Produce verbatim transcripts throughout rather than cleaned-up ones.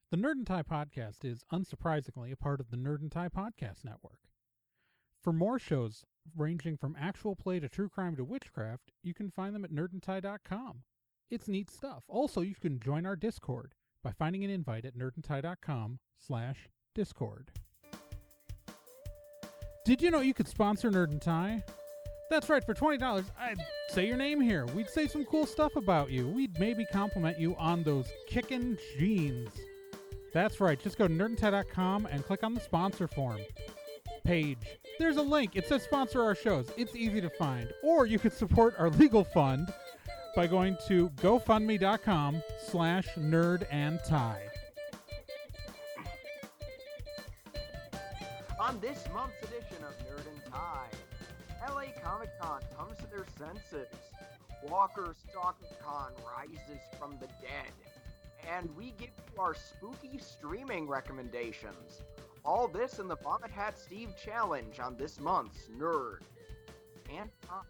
The Nerd and Tie podcast is, unsurprisingly, a part of the Nerd and Tie podcast network. For more shows ranging from actual play to true crime to witchcraft, you can find them at nerd and tie dot com. It's neat stuff. Also, you can join our Discord by finding an invite at nerd and tie dot com slash discord. Did you know you could sponsor Nerd and Tie? That's right, for twenty dollars, I'd say your name here. We'd say some cool stuff about you. We'd maybe compliment you on those kickin' jeans. That's right, just go to nerd and tie dot com and click on the sponsor form page. There's a link. It says sponsor our shows. It's easy to find. Or you could support our legal fund by going to gofundme.com slash nerd and tie. On this month's edition of Nerd and Tie, L A Comic Con comes to their senses. Walker Stalker Con rises from the dead. And we give you our spooky streaming recommendations. All this in the Vomit Hat Steve Challenge on this month's Nerd and Tie.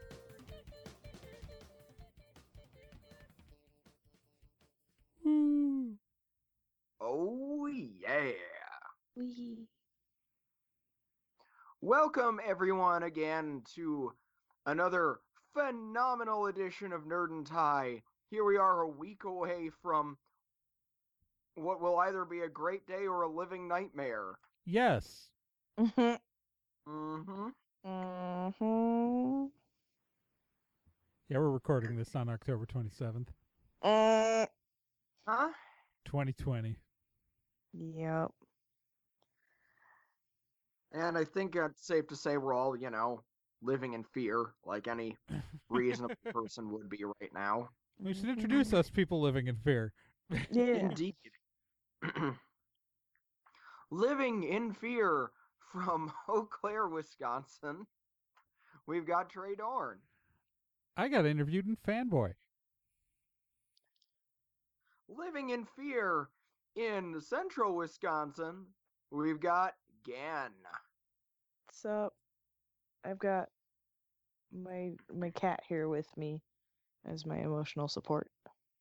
Woo. Oh yeah. Wee. Welcome everyone again to another phenomenal edition of Nerd and Tie. Here we are a week away from what will either be a great day or a living nightmare. Yes. Mm-hmm. Mm-hmm. Mm-hmm. Yeah, we're recording this on October twenty-seventh, Uh, Huh? twenty twenty. yep. And I think it's safe to say we're all, you know, living in fear like any reasonable person would be right now. We should introduce us people living in fear. Yeah. Indeed. Living in fear from Eau Claire, Wisconsin, we've got Trey Dorn. I got interviewed in Fanboy. Living in fear in central Wisconsin, we've got Gan. So, I've got my my cat here with me as my emotional support.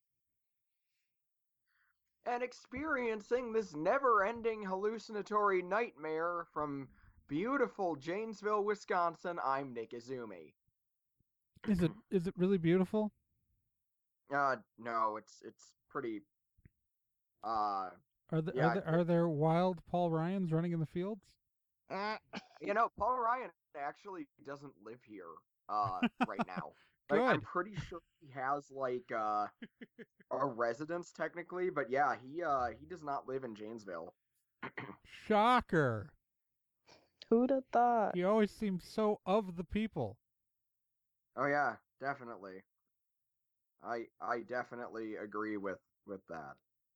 And experiencing this never-ending hallucinatory nightmare from beautiful Janesville, Wisconsin, I'm Nick Izumi. Is it is it really beautiful? Uh, no, it's it's pretty. Uh, Are there, Yeah, are, there, are there wild Paul Ryans running in the fields? you know, Paul Ryan actually doesn't live here. Uh, right now. Like, I'm Good. pretty sure he has like uh a residence technically, but yeah, he uh he does not live in Janesville. Shocker. Who'd have thought? He always seems so of the people. Oh yeah, definitely. I I definitely agree with with that.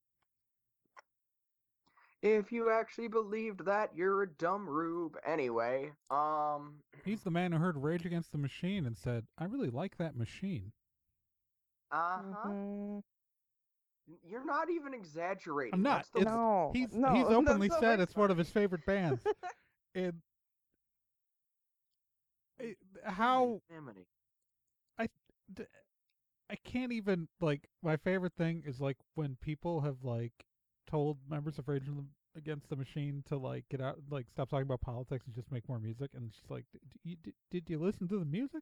If you actually believed that, you're a dumb rube. Anyway, um, He's the man who heard Rage Against the Machine and said, I really like that machine. uh huh. Mhm. You're not even exaggerating. I'm not. That's the It's- No. He's no, he's openly that's said not it's one of his favorite bands. And it, how Jiminy. d- I can't even, like, my favorite thing is like when people have like told members of Rage Against the Machine to like get out, like stop talking about politics and just make more music, and it's just like, did you, did, did you listen to the music?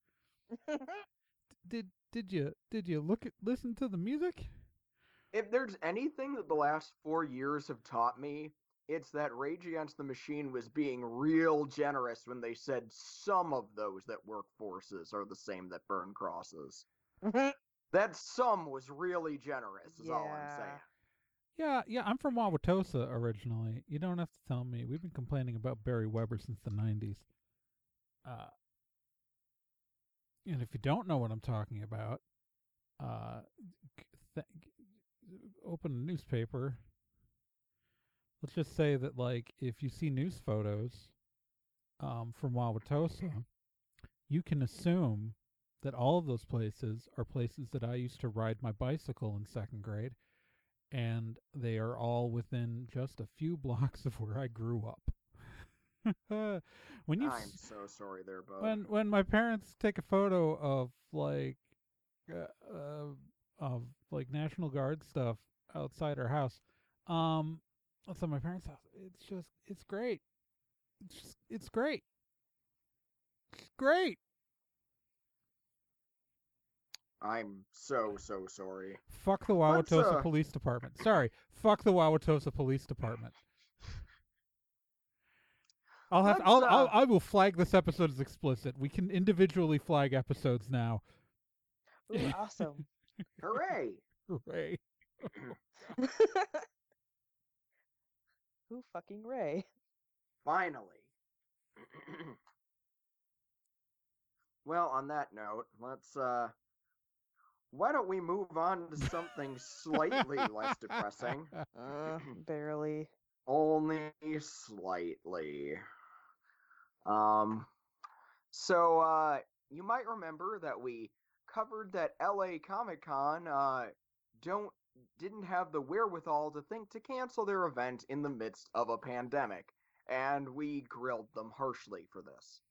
Did did you did you look at listen to the music? If there's anything that the last four years have taught me, it's that Rage Against the Machine was being real generous when they said some of those that work forces are the same that burn crosses. That some was really generous, is all I'm Yeah. saying. Yeah, yeah, I'm from Wauwatosa originally. You don't have to tell me. We've been complaining about Barry Weber since the nineties. Uh, and if you don't know what I'm talking about, uh, th- open a newspaper. Let's just say that, like, if you see news photos um, from Wauwatosa, you can assume that all of those places are places that I used to ride my bicycle in second grade, and they are all within just a few blocks of where I grew up. when you I'm s- so sorry there, bud. when when my parents take a photo of like uh, uh, of like National Guard stuff outside our house, Um, it's at my parents' house. It's just, it's great. It's just, it's great. It's great. I'm so so sorry. Fuck the Let's, Wauwatosa uh, Police Department. Sorry, fuck the Wauwatosa Police Department. I'll have, Let's, I'll, uh, I'll, I will flag this episode as explicit. We can individually flag episodes now. Ooh, awesome. Hooray! Hooray. Who fucking Ray? Finally. Well, on that note, let's uh why don't we move on to something slightly less depressing? Uh, barely. Only slightly. Um so uh you might remember that we covered that L A Comic-Con uh don't didn't have the wherewithal to think to cancel their event in the midst of a pandemic, and we grilled them harshly for this.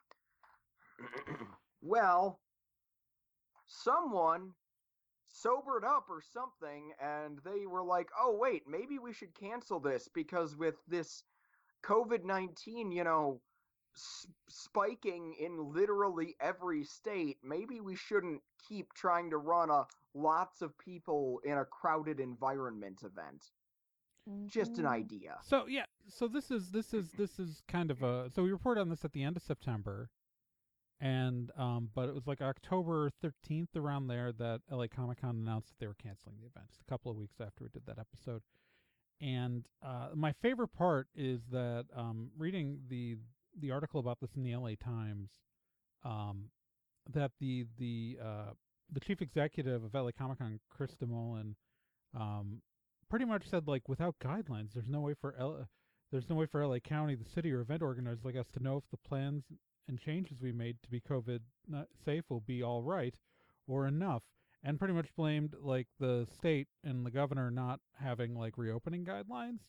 Well, someone sobered up or something, and they were like, oh, wait, maybe we should cancel this because with this COVID nineteen, you know, s- spiking in literally every state, maybe we shouldn't keep trying to run a lots of people in a crowded environment event. Just an Mhm. idea. So yeah, so this is this is this is kind of a so we reported on this at the end of September, and um, but it was like October thirteenth around there that L A Comic Con announced that they were canceling the event. Just a couple of weeks after we did that episode, and uh, my favorite part is that um, reading the the article about this in the L A Times, um, that the the uh, the chief executive of L A Comic Con, Chris DeMolin, um, pretty much said like without guidelines, there's no way for L- there's no way for L A County, the city, or event organizers like us to know if the plans and changes we made to be COVID not safe will be all right or enough, and pretty much blamed like the state and the governor not having like reopening guidelines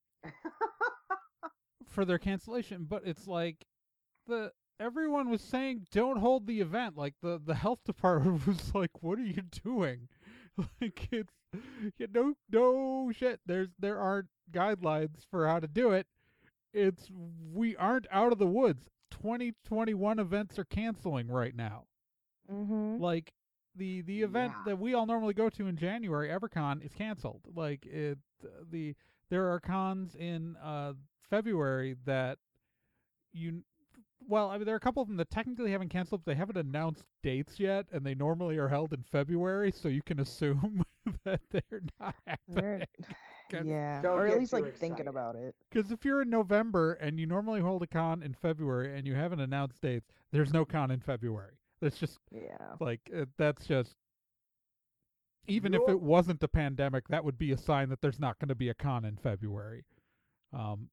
for their cancellation. But it's like the everyone was saying don't hold the event. Like the the health department was like, what are you doing? Like it's yeah, no no shit. There's there aren't guidelines for how to do it. It's we aren't out of the woods. twenty twenty-one events are canceling right now. Mhm. Like the the event Yeah. that we all normally go to in January, EverCon, is canceled. Like it the there are cons in uh February that you well, I mean, there are a couple of them that technically haven't canceled, but they haven't announced dates yet, and they normally are held in February, so you can assume that they're not They're- happening. yeah, Don't or at get least too like thinking excited. about it. Because if you're in November and you normally hold a con in February and you haven't announced dates, there's no con in February. That's just Yeah. like uh, that's just even if Yup. it wasn't a pandemic, that would be a sign that there's not going to be a con in February. Um.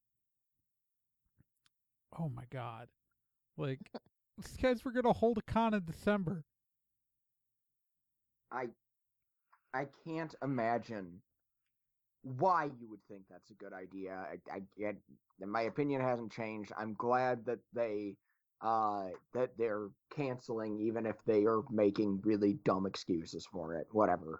Oh my God. Like, these guys were gonna hold a con in December. I I can't imagine why you would think that's a good idea. I, I get my opinion hasn't changed. I'm glad that they uh that they're canceling even if they are making really dumb excuses for it. Whatever.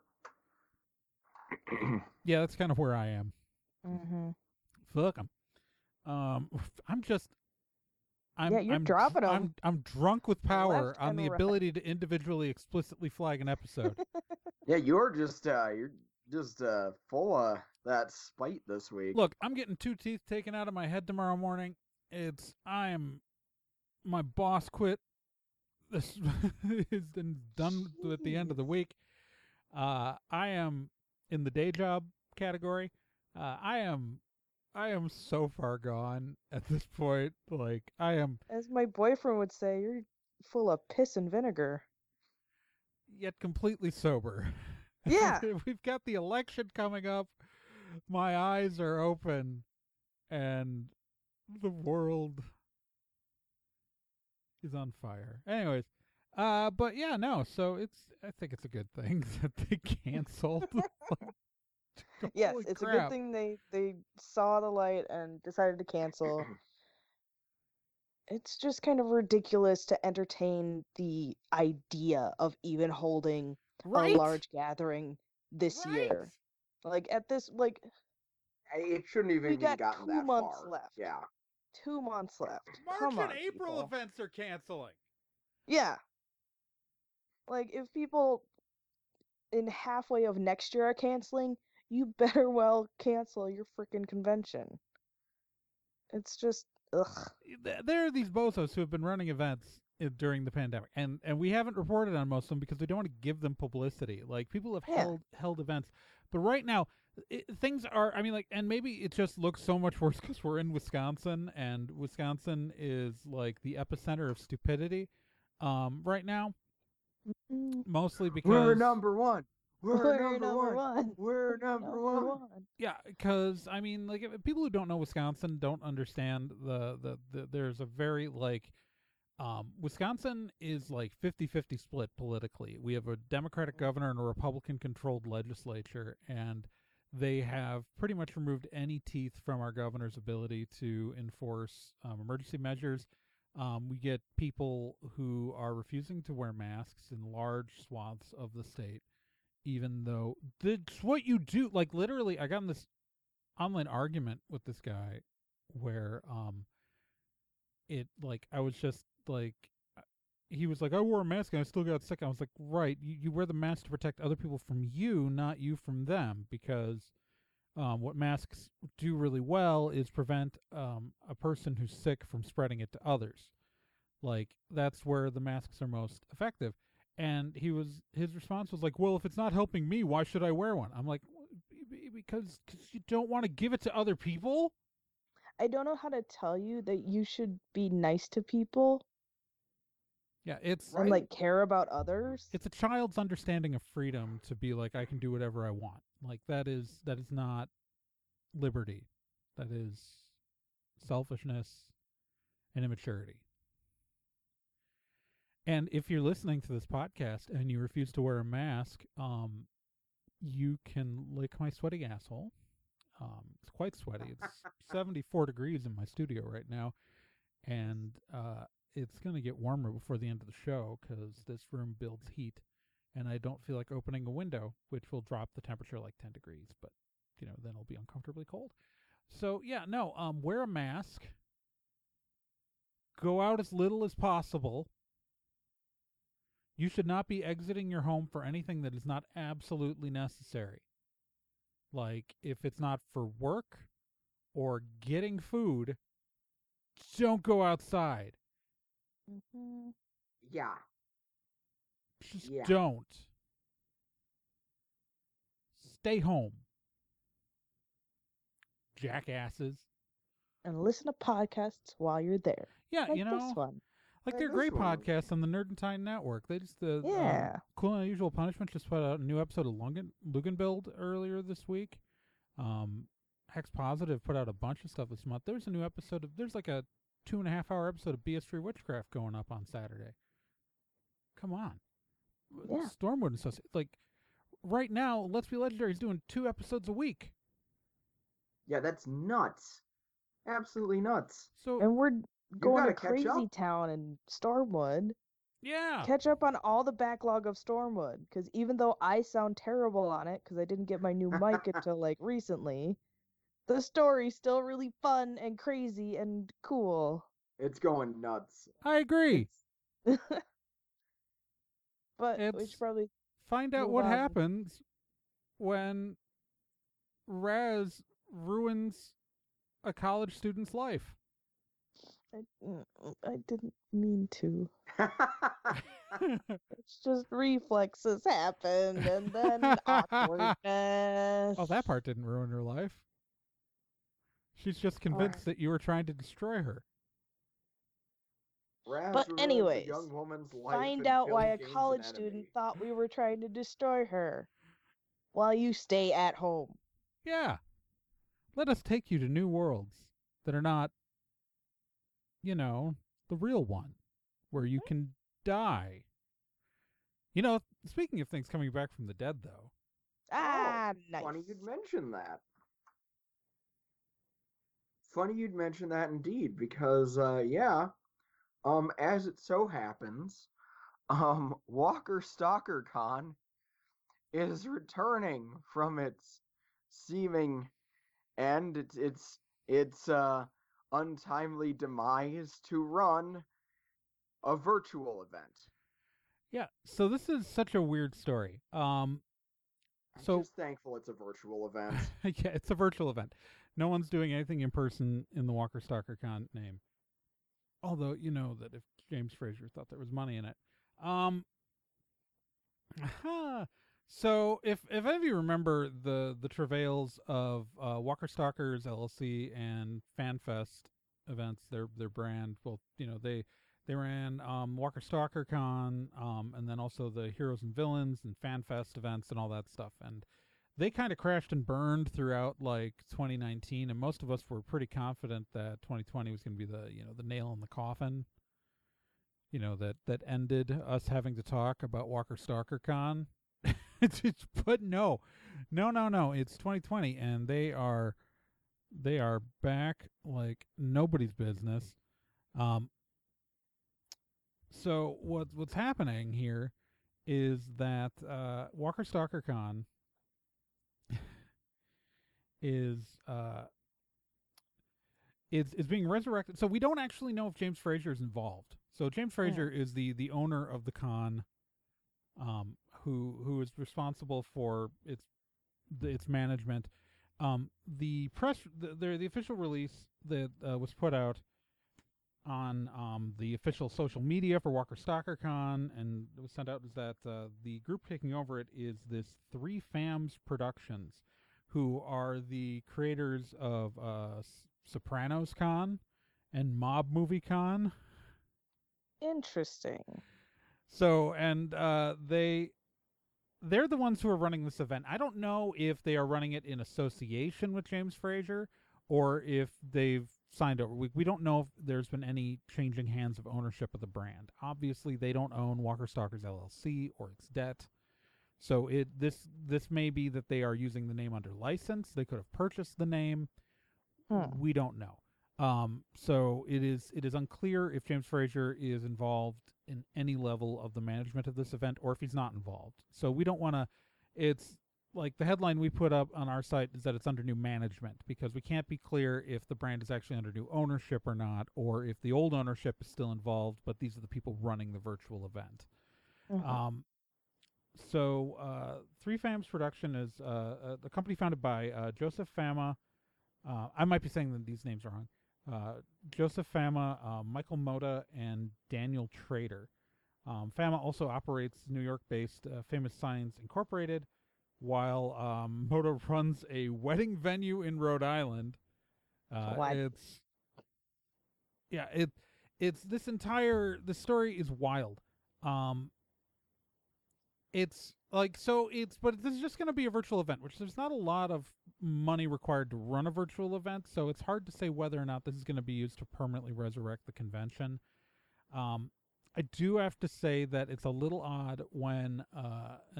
Yeah, that's kind of where I am. Mhm. Fuck 'em. Um, I'm just. I'm, Yeah, you're I'm, dropping 'em. I'm, I'm drunk with power Left on and the right. ability to individually explicitly flag an episode. Yeah, you're just uh you're just uh full of that spite this week. Look, I'm getting two teeth taken out of my head tomorrow morning. It's I'm my boss quit. This is then done at the end of the Jeez. week. Uh, I am in the day job category. Uh, I am I am so far gone at this point. Like I am As my boyfriend would say, you're full of piss and vinegar. yet completely sober. Yeah. We've got the election coming up. My eyes are open and the world is on fire. Anyways, uh, but yeah, no. So it's I think it's a good thing that they canceled. Like, Yes, holy it's a crap. good thing they they saw the light and decided to cancel. It's just kind of ridiculous to entertain the idea of even holding Right? a large gathering this Right? year. Like at this like It shouldn't even We been got gotten two that months far. left. Yeah. Two months left. March Come and on, April people. events are canceling. Yeah. Like, if people in halfway of next year are canceling, you better well cancel your freaking convention. It's just, ugh. There are these bozos who have been running events i- during the pandemic, and and we haven't reported on most of them because we don't want to give them publicity. Like, people have Yeah. held held events, but right now it, things are. I mean, like, and maybe it just looks so much worse because we're in Wisconsin, and Wisconsin is like the epicenter of stupidity, um, right now. Mm, Mostly because We're number one. We're, We're number, number one. one. We're number, Number one. one. Yeah, because I mean, like, if- people who don't know Wisconsin don't understand the, the the there's a very like um Wisconsin is like fifty-fifty split politically. We have a Democratic governor and a Republican controlled legislature, and they have pretty much removed any teeth from our governor's ability to enforce um, emergency measures. Um, we get people who are refusing to wear masks in large swaths of the state, even though that's what you do. Like, literally, I got in this online argument with this guy where um it like I was just like uh, he was like, I wore a mask and I still got sick. I was like, right, you, you wear the mask to protect other people from you, not you from them, because um, what masks do really well is prevent um, a person who's sick from spreading it to others. Like, that's where the masks are most effective. And he was his response was like, well, if it's not helping me, why should I wear one? I'm like, because cause you don't want to give it to other people. I don't know how to tell you that you should be nice to people Yeah, it's and like care about others. it's a child's understanding of freedom to be like, I can do whatever I want. Like, that is that is not liberty. That is selfishness and immaturity. And if you're listening to this podcast and you refuse to wear a mask, um, you can lick my sweaty asshole. Um, it's quite sweaty. It's seventy-four degrees in my studio right now, and uh, it's going to get warmer before the end of the show because this room builds heat, and I don't feel like opening a window, which will drop the temperature like ten degrees, but, you know, then it'll be uncomfortably cold. So, yeah, no, um, wear a mask. Go out as little as possible. You should not be exiting your home for anything that is not absolutely necessary. Like, if it's not for work or getting food, don't go outside. Mm-hmm. Yeah. Just Yeah. don't. Stay home. Jackasses. And listen to podcasts while you're there. Yeah, Like you know, this one. like Like they're this great one. podcasts on the Nerd and Time Network. They just the Yeah. um, Cool and Unusual Punishment just put out a new episode of Lugan Luganbild earlier this week. Um, Hex Positive put out a bunch of stuff this month. There's a new episode of there's like a two and a half hour episode of B S three Witchcraft going up on Saturday. Come on, Yeah. Stormwood and stuff. Like, right now, Let's Be Legendary is doing two episodes a week. Yeah, that's nuts. Absolutely nuts. So And we're going gotta to catch Crazy up. Town and Stormwood. yeah, Catch up on all the backlog of Stormwood. Because even though I sound terrible on it, because I didn't get my new mic until like recently, the story's still really fun and crazy and cool. It's going nuts. I agree. But we It's- should probably Find out move what on. happens when Raz ruins a college student's life. I, mm, I didn't mean to. It's just reflexes happened and then awkwardness. Oh, that part didn't ruin her life. She's just convinced that you were trying to destroy her. Raz But ruins a anyways, young woman's life Find until out he why a gains an college enemy. student thought we were trying to destroy her while you stay at home. Yeah. Let us take you to new worlds that are not, you know, the real one, where you can die. You know, speaking of things coming back from the dead, though. Ah, nice. Funny you'd mention that. Funny you'd mention that indeed, because uh, yeah, um, as it so happens, um, Walker Stalker Con is returning from its seeming and it's it's it's uh untimely demise to run a virtual event. Yeah, so this is such a weird story. Um, I'm so just thankful it's a virtual event. yeah, it's a virtual event. No one's doing anything in person in the Walker Stalker Con name. Although you know that if James Frazier thought there was money in it. Um, so if if any of you remember the the travails of uh, Walker Stalkers L L C and FanFest events, their their brand, well, you know they they ran um, Walker Stalker Con, um, and then also the Heroes and Villains and FanFest events and all that stuff, and they kind of crashed and burned throughout like twenty nineteen, and most of us were pretty confident that twenty twenty was going to be the you know the nail in the coffin. You know that that ended us having to talk about Walker Stalker Con. But no, no, no, no. It's twenty twenty, and they are they are back like nobody's business. Um, so what what's happening here is that uh, Walker Stalker Con is uh, is is being resurrected. So we don't actually know if James Frazier is involved. So James Frazier Mm. is the the owner of the con, um, who who is responsible for its the, its management. Um, the press, the, the the official release that uh, was put out on um, the official social media for Walker Stalker Con and it was sent out is that uh, the group taking over it is this Three Fams Productions, who are the creators of uh, S- Sopranos Con and Mob Movie Con. Interesting. So, and uh, they they're the ones who are running this event. I don't know if they are running it in association with James Frazier or if they've signed over. We, we don't know if there's been any changing hands of ownership of the brand. Obviously, they don't own Walker Stalkers L L C or its debt. So it this this may be that they are using the name under license. They could have purchased the name. Hmm. We don't know. Um, so it is it is unclear if James Frazier is involved in any level of the management of this event or if he's not involved. So we don't want to. It's like the headline we put up on our site is that it's under new management because we can't be clear if the brand is actually under new ownership or not, or if the old ownership is still involved, but these are the people running the virtual event. Mhm. Um, so uh, Three Fams Production is uh, a, a company founded by uh, Joseph Fama. Uh, I might be saying that these names are wrong. Uh, Joseph Fama, uh, Michael Moda, and Daniel Trader. Um, Fama also operates New York-based uh, Famous Signs Incorporated, while um, Moda runs a wedding venue in Rhode Island. Uh, What? it's yeah, it it's this entire the story is wild. Um, it's like so it's but this is just going to be a virtual event, which there's not a lot of money required to run a virtual event, so it's hard to say whether or not this is going to be used to permanently resurrect the convention. Um, I do have to say that it's a little odd when uh, uh,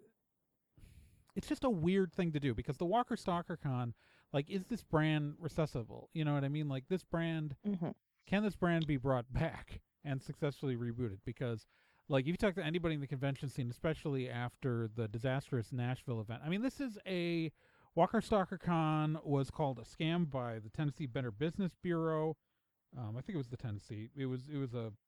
it's just a weird thing to do because the Walker Stalker Con, like, is this brand recessible? You know what I mean? Like, this brand, Mhm. can this brand be brought back and successfully rebooted? Because, like, if you talk to anybody in the convention scene, especially after the disastrous Nashville event, I mean, this is a Walker Stalker Con was called a scam by the Tennessee Better Business Bureau. Um, I think it was the Tennessee. It was it was a.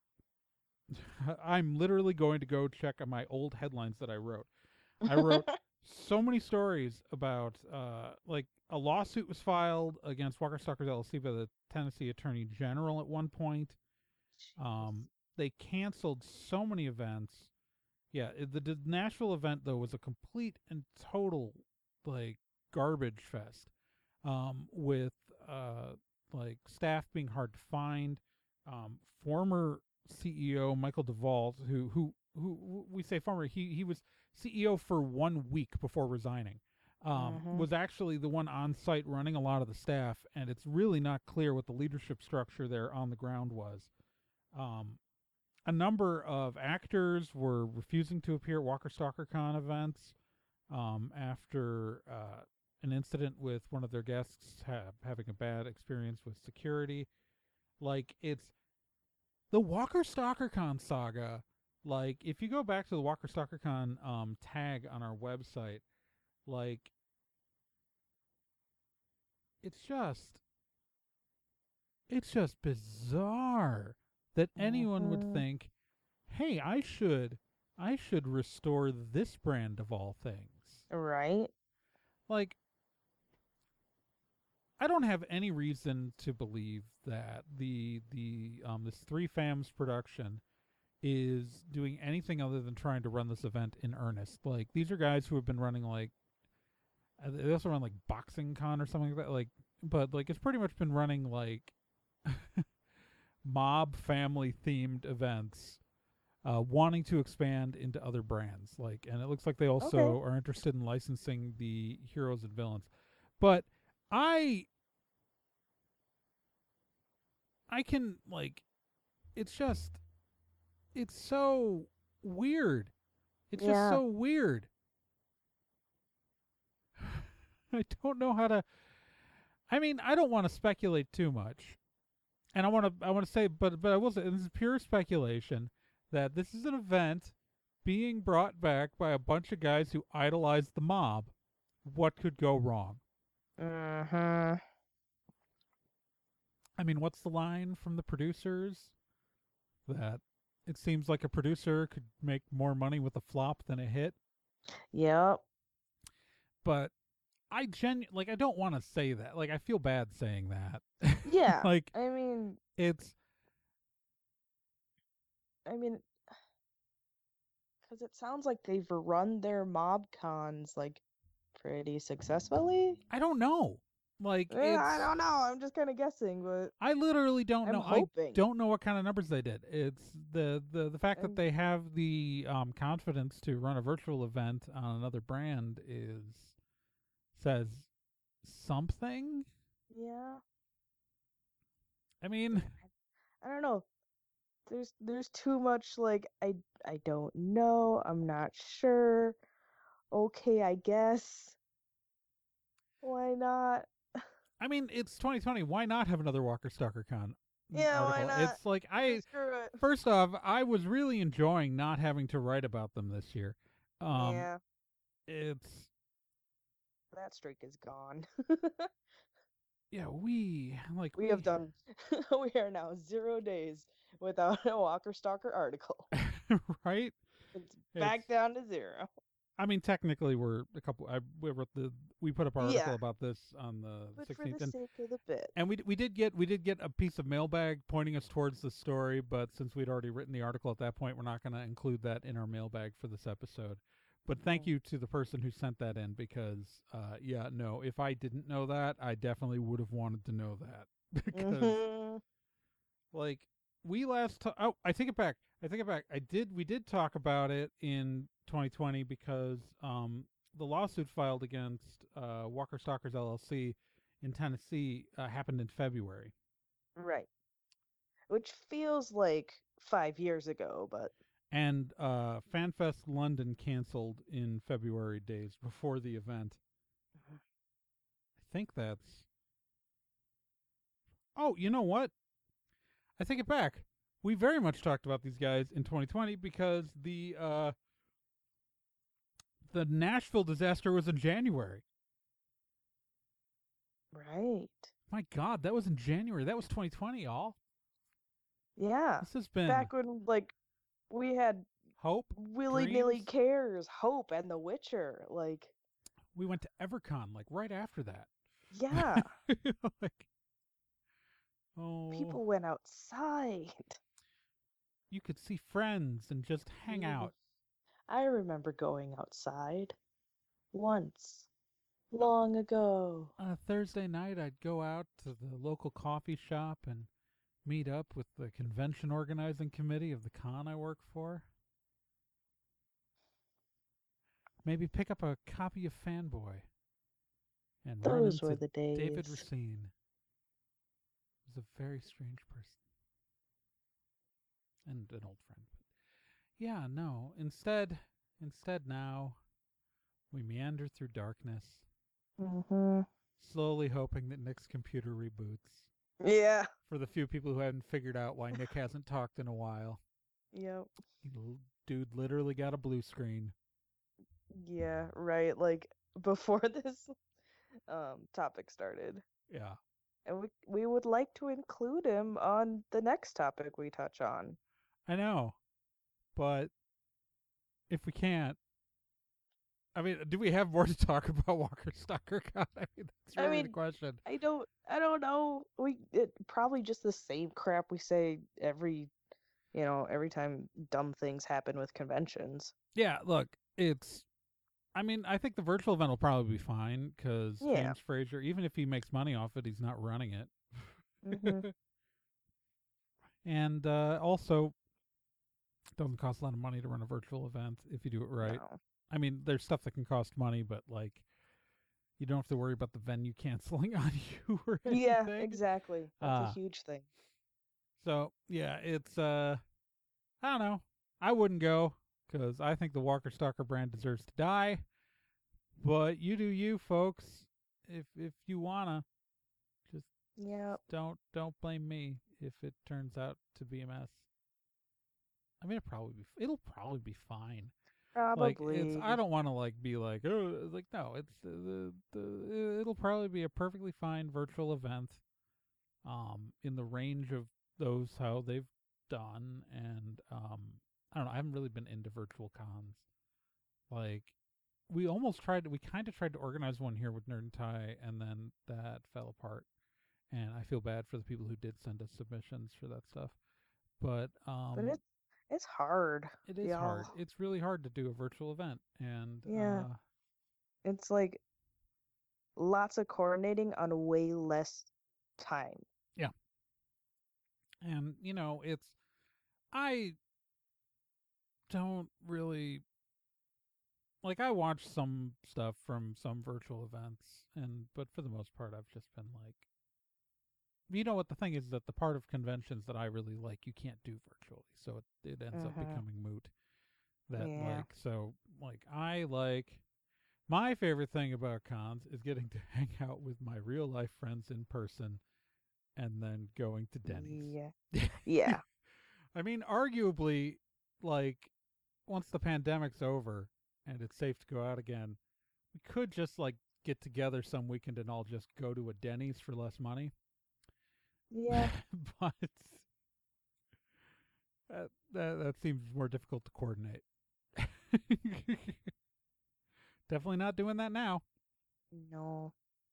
I'm literally going to go check on my old headlines that I wrote. I wrote so many stories about uh, like a lawsuit was filed against Walker Stalkers L L C by the Tennessee Attorney General at one point. Um, they canceled so many events. Yeah, it- the, the Nashville event though was a complete and total like garbage fest. Um, with uh, like staff being hard to find. Um, former C E O Michael DeVault, who who who we say former, he he was C E O for one week before resigning. Um, Mhm. was actually the one on site running a lot of the staff, and it's really not clear what the leadership structure there on the ground was. Um, a number of actors were refusing to appear at Walker Stalker Con events um, after uh, an incident with one of their guests ha- having a bad experience with security. Like, it's the Walker Stalker Con saga. Like, if you go back to the Walker Stalker Con um, tag on our website, like, it's just it's just bizarre that anyone would Mhm. think, "Hey, I should I should restore this brand of all things." Right? Like, I don't have any reason to believe that the the um this Three Fams production is doing anything other than trying to run this event in earnest. Like, these are guys who have been running, like, uh, they also run like Boxing Con or something like that. Like, but like it's pretty much been running like mob family themed events, uh, wanting to expand into other brands. Like, and it looks like they Okay. also are interested in licensing the heroes and villains. But I I can, like, it's just it's so weird. It's just Yeah. so weird. I don't know how to. I mean, I don't want to speculate too much, and I want to. I want to say, but but I will say, this is pure speculation that this is an event being brought back by a bunch of guys who idolize the mob. What could go wrong? Mhm. I mean, what's the line from the producers? That it seems like a producer could make more money with a flop than a hit. Yep. But I genu like I don't want to say that. Like, I feel bad saying that. Yeah. Like, I mean, it's I mean, because it sounds like they've run their mob cons like pretty successfully. I don't know. Like, Eh, I it's don't know. I'm just kind of guessing, but I literally don't I'm know. I hoping. don't know what kind of numbers they did. It's the the the fact that I'm, they have the um confidence to run a virtual event on another brand is says something. yeah. I mean, I don't know. There's there's too much like I I don't know. I'm not sure. Okay, I guess. Why not? I mean, it's twenty twenty. Why not have another Walker Stalker Con Yeah, why article? not? It's like Yeah, I screw it. first off, I was really enjoying not having to write about them this year. Um, Yeah, it's that streak is gone. yeah, we like We have we done. We are now zero days without a Walker Stalker article. right. It's It's back down to zero. I mean, technically, we're a couple. I we wrote the we put up our Yeah, article about this on the but for the sixteenth, and sake of the bit. and we we did get we did get a piece of mailbag pointing us towards the story. But since we'd already written the article at that point, we're not going to include that in our mailbag for this episode. But thank Mhm. you to the person who sent that in because, uh, yeah, no, if I didn't know that, I definitely would have wanted to know that because, Mhm. like, we last ta- oh, I take it back. I take it back. I did we did talk about it in twenty twenty because um the lawsuit filed against uh, Walker Stalkers L L C in Tennessee uh, happened in February. Right. Which feels like five years ago, but And uh, FanFest London canceled in February days before the event. I think that's. Oh, you know what? I take it back. We very much talked about these guys in twenty twenty because the uh, the Nashville disaster was in January. right. My God, that was in January. That was twenty twenty, y'all. Yeah. This has been Back when like we had hope, Willy Nilly dreams. Cares, Hope, and The Witcher. Like, We went to EverCon like right after that. yeah, Like, oh, people went outside. you could see friends and just hang Yes. out. I remember going outside once, long ago. On a Thursday night, I'd go out to the local coffee shop and meet up with the convention organizing committee of the con I work for. Maybe pick up a copy of Fanboy and run Those were into the David days. Racine. He's a very strange person and an old friend. But yeah, no. Instead, instead now we meander through darkness, Mm-hmm. slowly hoping that Nick's computer reboots. Yeah. For the few people who haven't figured out why Nick hasn't talked in a while, Yep. dude literally got a blue screen. Yeah, right. Like before this um, topic started. Yeah. And we we would like to include him on the next topic we touch on. I know, but if we can't, I mean, do we have more to talk about Walker Stalker Con? I mean, that's I really the mean, question. I don't I don't know. We it probably just the same crap we say every you know, every time dumb things happen with conventions. Yeah, look, it's. I mean, I think the virtual event will probably be fine because Yeah. James Frazier, even if he makes money off it, he's not running it. hmm And uh, also, it doesn't cost a lot of money to run a virtual event if you do it right. No. I mean, there's stuff that can cost money, but like, you don't have to worry about the venue canceling on you or anything. Yeah, exactly. That's Uh, a huge thing. So yeah, it's uh, I don't know. I wouldn't go because I think the Walker Stalker brand deserves to die. But you do you, folks. If if you wanna, just Yeah. don't don't blame me if it turns out to be a mess. I mean, it probably be it'll probably be fine. Like Probably. it's I don't want to like be like oh like no it's uh, the the it'll probably be a perfectly fine virtual event, um in the range of those how they've done, and um I don't know, I haven't really been into virtual cons. Like we almost tried we kind of tried to organize one here with Nerd and Tie, and then that fell apart, and I feel bad for the people who did send us submissions for that stuff. But um But it's it's hard, it is y'all. hard. It's really hard to do a virtual event, and Yeah. uh It's like lots of coordinating on way less time. yeah. And you know, it's I don't really like I watch some stuff from some virtual events, and but for the most part I've just been like, you know what the thing is that the part of conventions that I really like you can't do virtually, so it, it ends up Mhm. becoming moot. That Yeah. like so like I like my favorite thing about cons is getting to hang out with my real life friends in person and then going to Denny's. Yeah. Yeah. I mean, arguably, like, once the pandemic's over and it's safe to go out again, we could just, like, get together some weekend and all just go to a Denny's for less money. Yeah. But that, that, that seems more difficult to coordinate. Definitely not doing that now. No.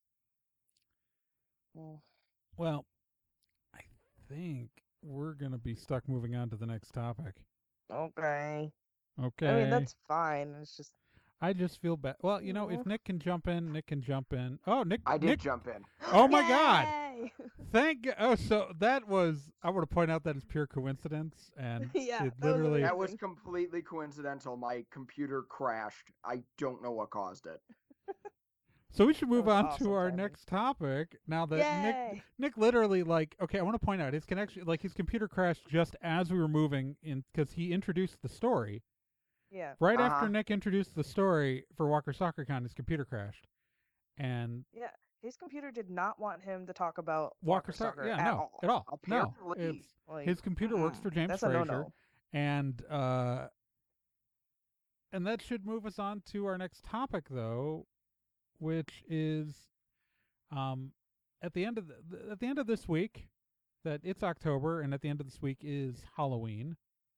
Oh. Well, I think we're going to be stuck moving on to the next topic. Okay. Okay. I mean, that's fine. It's just I just feel bad. Well, you know, if Mhm. Nick can jump in, Nick can jump in. Oh, Nick. I did Nick. jump in. Oh my God. Yay! Thank g- Oh, so that was, I want to point out that is pure coincidence. And Yeah, it that was literally, That was amazing. completely coincidental. My computer crashed. I don't know what caused it. so we should move was on awesome to our timing. next topic. Now that Nick, Yay! Nick literally, like, okay, I want to point out his connection, like his computer crashed just as we were moving in, because he introduced the story. Yeah. Right Uh-huh. after Nick introduced the story for Walker Soccer Con, his computer crashed. And Yeah. His computer did not want him to talk about Walker Walker Soccer, Soccer yeah, at no, all. at all. No, Apparently. it's Like, his computer works mm-mm. for James That's a Frazier, no-no. and uh, and that should move us on to our next topic, though, which is um, at the end of the, at the end of this week, that it's October, and at the end of this week is Halloween.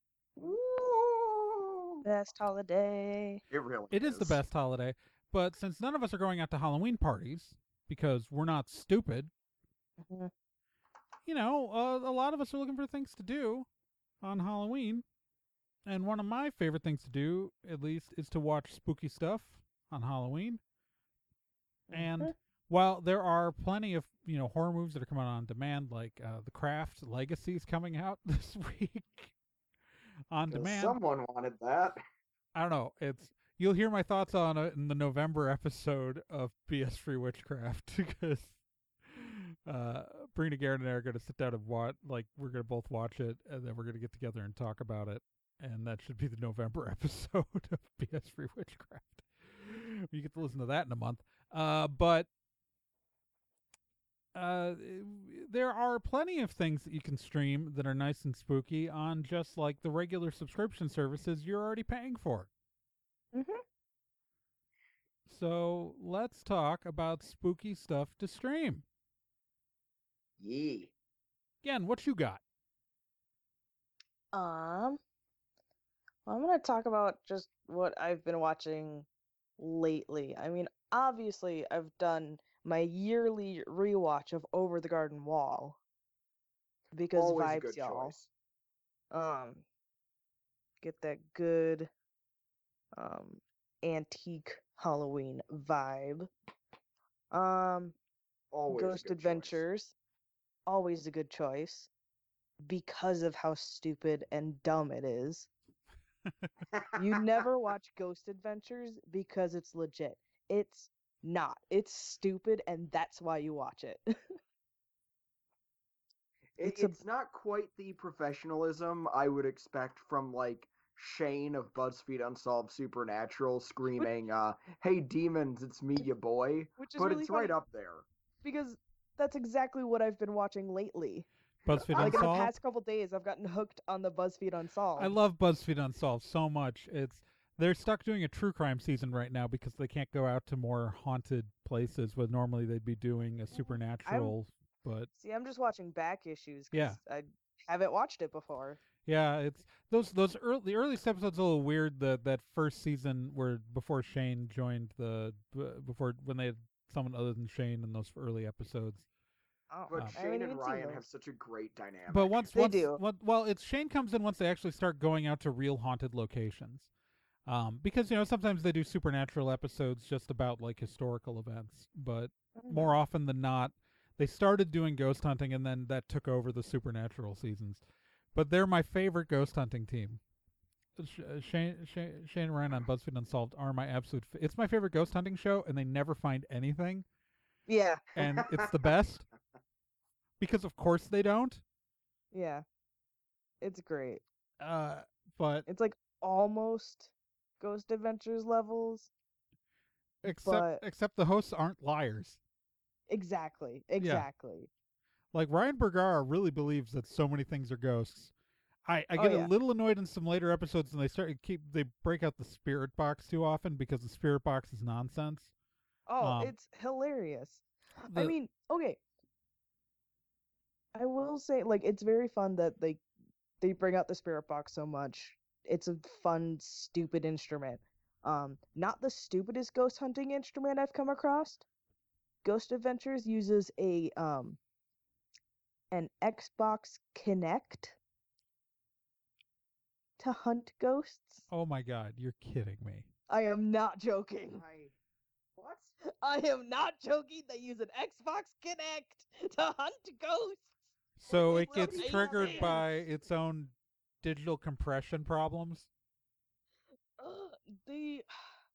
Ooh. Best holiday. It really It is the best holiday, but since none of us are going out to Halloween parties because we're not stupid, Mhm. you know, uh, a lot of us are looking for things to do on Halloween. And one of my favorite things to do, at least, is to watch spooky stuff on Halloween. And Mhm. while there are plenty of, you know, horror movies that are coming out on demand, like uh, The Craft Legacy is coming out this week on 'Cause demand. someone wanted that. I don't know. It's you'll hear my thoughts on it in the November episode of B S Free Witchcraft because uh, Brina Garrett and I are going to sit down and watch. Like we're going to both watch it, and then we're going to get together and talk about it. And that should be the November episode of B S Free Witchcraft. You get to listen to that in a month. Uh, but uh, there are plenty of things that you can stream that are nice and spooky on just like the regular subscription services you're already paying for. Mhm. So let's talk about spooky stuff to stream. Yee. Again, what you got? Um, well, I'm gonna talk about just what I've been watching lately. I mean, obviously, I've done my yearly rewatch of Over the Garden Wall because Always a vibes, good y'all. choice. Um, get that good um antique Halloween vibe. Um, Always a Ghost good choice. Adventures, always a good choice because of how stupid and dumb it is. You never watch Ghost Adventures because it's legit. It's not. It's stupid, and that's why you watch it. It, It's a- it's not quite the professionalism I would expect from like Shane of BuzzFeed Unsolved Supernatural screaming, uh, "Hey demons, it's me, ya boy!" Which is But really it's right funny up there. because that's exactly what I've been watching lately. BuzzFeed Like in the Unsolved. past couple days, I've gotten hooked on the BuzzFeed Unsolved. I love BuzzFeed Unsolved so much. It's they're stuck doing a true crime season right now because they can't go out to more haunted places where normally they'd be doing a supernatural. But See, I'm just watching back issues Yeah. because I haven't watched it before. yeah, it's those those early the earliest episodes are a little weird. The that first season where before Shane joined the b- before when they had someone other than Shane in those early episodes. Oh, But Um, I haven't Shane and even seen Ryan those. have such a great dynamic. But once They once do. what- well, it's Shane comes in once they actually start going out to real haunted locations. Um, because you know sometimes they do supernatural episodes just about like historical events, but more often than not, they started doing ghost hunting and then that took over the supernatural seasons. But they're my favorite ghost hunting team. Sh- uh, Shane, Shane, Shane and Ryan on BuzzFeed Unsolved are my absolute. F- it's my favorite ghost hunting show, and they never find anything, Yeah, and it's the best because of course they don't. yeah. It's great. Uh, but It's like almost Ghost Adventures levels. except But- except the hosts aren't liars. Exactly. Exactly. Like Ryan Bergara really believes that so many things are ghosts. I, I Oh, get yeah. a little annoyed in some later episodes, and they start to keep they break out the spirit box too often because the spirit box is nonsense. Oh, Um, it's hilarious. I The- mean, okay. I will say, like, it's very fun that they they bring out the spirit box so much. It's a fun, stupid instrument. Um, not the stupidest ghost hunting instrument I've come across. Ghost Adventures uses a um an Xbox Kinect to hunt ghosts. oh my god, you're kidding me. I am not joking. I... What? I am not joking. They use an Xbox Kinect to hunt ghosts. So It's it gets amazing. triggered by its own digital compression problems. Uh, they,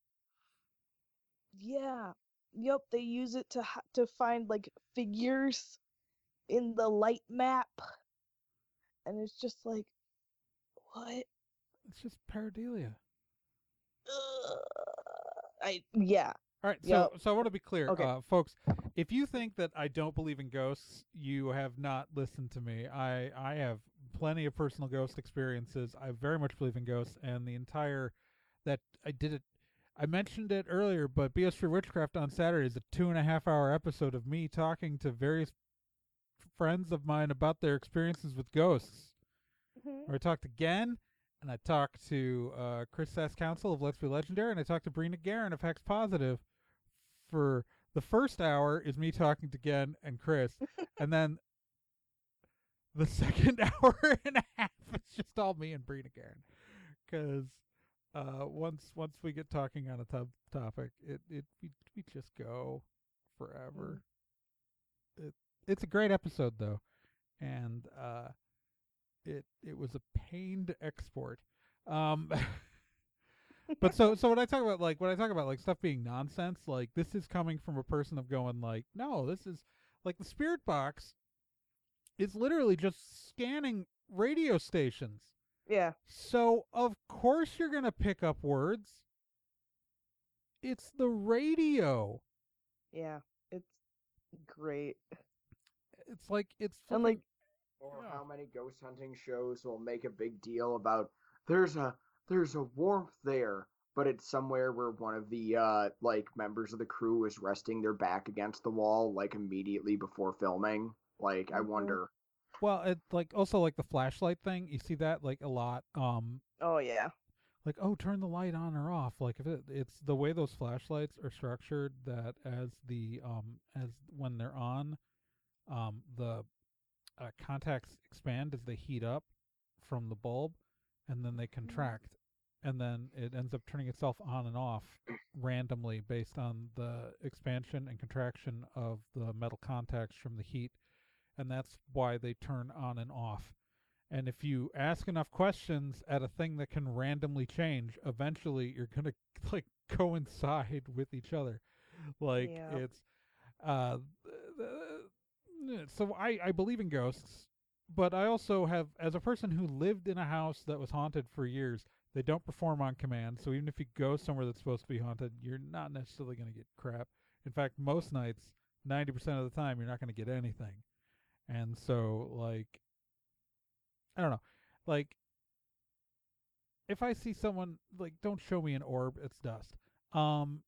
yeah, yep. They use it to ha- to find like figures in the light map, and it's just like, what? It's just pareidolia. Ugh. I yeah. All right, so Yep. so I want to be clear, Okay. uh, folks. If you think that I don't believe in ghosts, you have not listened to me. I I have plenty of personal ghost experiences. I very much believe in ghosts, and the entire that I did it. I mentioned it earlier, but B S for Witchcraft on Saturday is a two and a half hour episode of me talking to various friends of mine about their experiences with ghosts. Mhm. Where I talked to Gen, and I talked to uh, Chris Sass Council of Let's Be Legendary, and I talked to Brina Guerin of Hex Positive. For the first hour is me talking to Gen and Chris, and then the second hour and a half is just all me and Brina Guerin. Because uh, once once we get talking on a top topic, it it we we just go forever. It it's a great episode though, and uh, it it was a pain to export. Um, but so so when I talk about like when I talk about like stuff being nonsense, like this is coming from a person of going like, no, this is like the spirit box is literally just scanning radio stations. Yeah. So of course you're gonna pick up words. It's the radio. Yeah. It's great. It's like it's And like, Or Yeah. how many ghost hunting shows will make a big deal about there's a there's a warmth there, but it's somewhere where one of the uh like members of the crew is resting their back against the wall like immediately before filming. Like I Mhm. wonder. Well, it like also like the flashlight thing. You see that like a lot. Um, Oh yeah. like oh, turn the light on or off. Like if it, it's the way those flashlights are structured that as the um as when they're on, um the uh, contacts expand as they heat up from the bulb, and then they contract, and then it ends up turning itself on and off randomly based on the expansion and contraction of the metal contacts from the heat, and that's why they turn on and off. And if you ask enough questions at a thing that can randomly change, eventually you're gonna like coincide with each other. Like Yeah. it's uh so I, I believe in ghosts, but I also have, as a person who lived in a house that was haunted for years, they don't perform on command. So even if you go somewhere that's supposed to be haunted, you're not necessarily going to get crap. In fact, most nights, ninety percent of the time, you're not going to get anything. And so, like, I don't know. Like, if I see someone, like, don't show me an orb, it's dust. Um,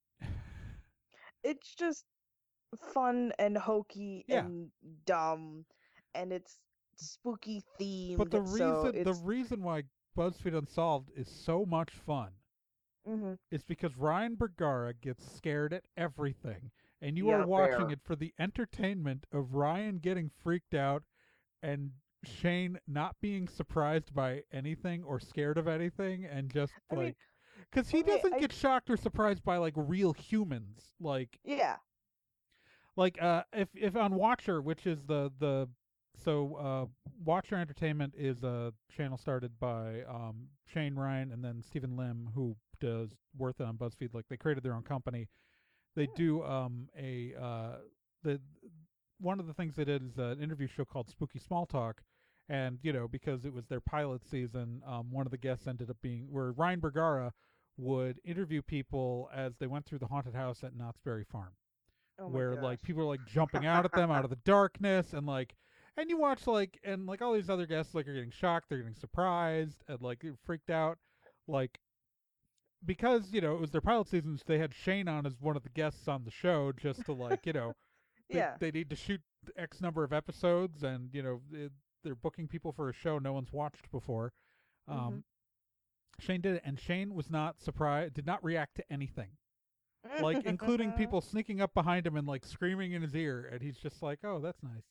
It's just fun and hokey yeah. and dumb, and it's spooky But themed, the so reason the it's. reason why BuzzFeed Unsolved is so much fun Hmm. is because Ryan Bergara gets scared at everything, and you are Yep. watching Fair. it for the entertainment of Ryan getting freaked out and Shane not being surprised by anything or scared of anything, and just I mean, like, because he okay, doesn't I get shocked or surprised by like real humans, like yeah. like uh if if on Watcher, which is the the so uh Watcher Entertainment is a channel started by um Shane Ryan and then Stephen Lim, who does Worth It on BuzzFeed. Like they created their own company. They Hmm. do um a uh the one of the things they did is an interview show called Spooky Small Talk. And you know, because it was their pilot season, um, one of the guests ended up being where Ryan Bergara would interview people as they went through the haunted house at Knott's Berry Farm, Oh my where gosh. like people are like jumping out at them out of the darkness, and like and you watch like and like all these other guests like are getting shocked, they're getting surprised and like freaked out, like because you know it was their pilot seasons. They had Shane on as one of the guests on the show just to like you know they Yeah. they need to shoot X number of episodes, and you know it, they're booking people for a show no one's watched before. Hmm. Um, Shane did it, and Shane was not surprised, did not react to anything, like including people sneaking up behind him and like screaming in his ear, and he's just like, "Oh, that's nice."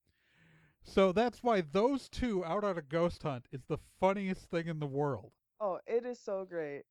So that's why those two out on a ghost hunt is the funniest thing in the world. Oh, it is so great.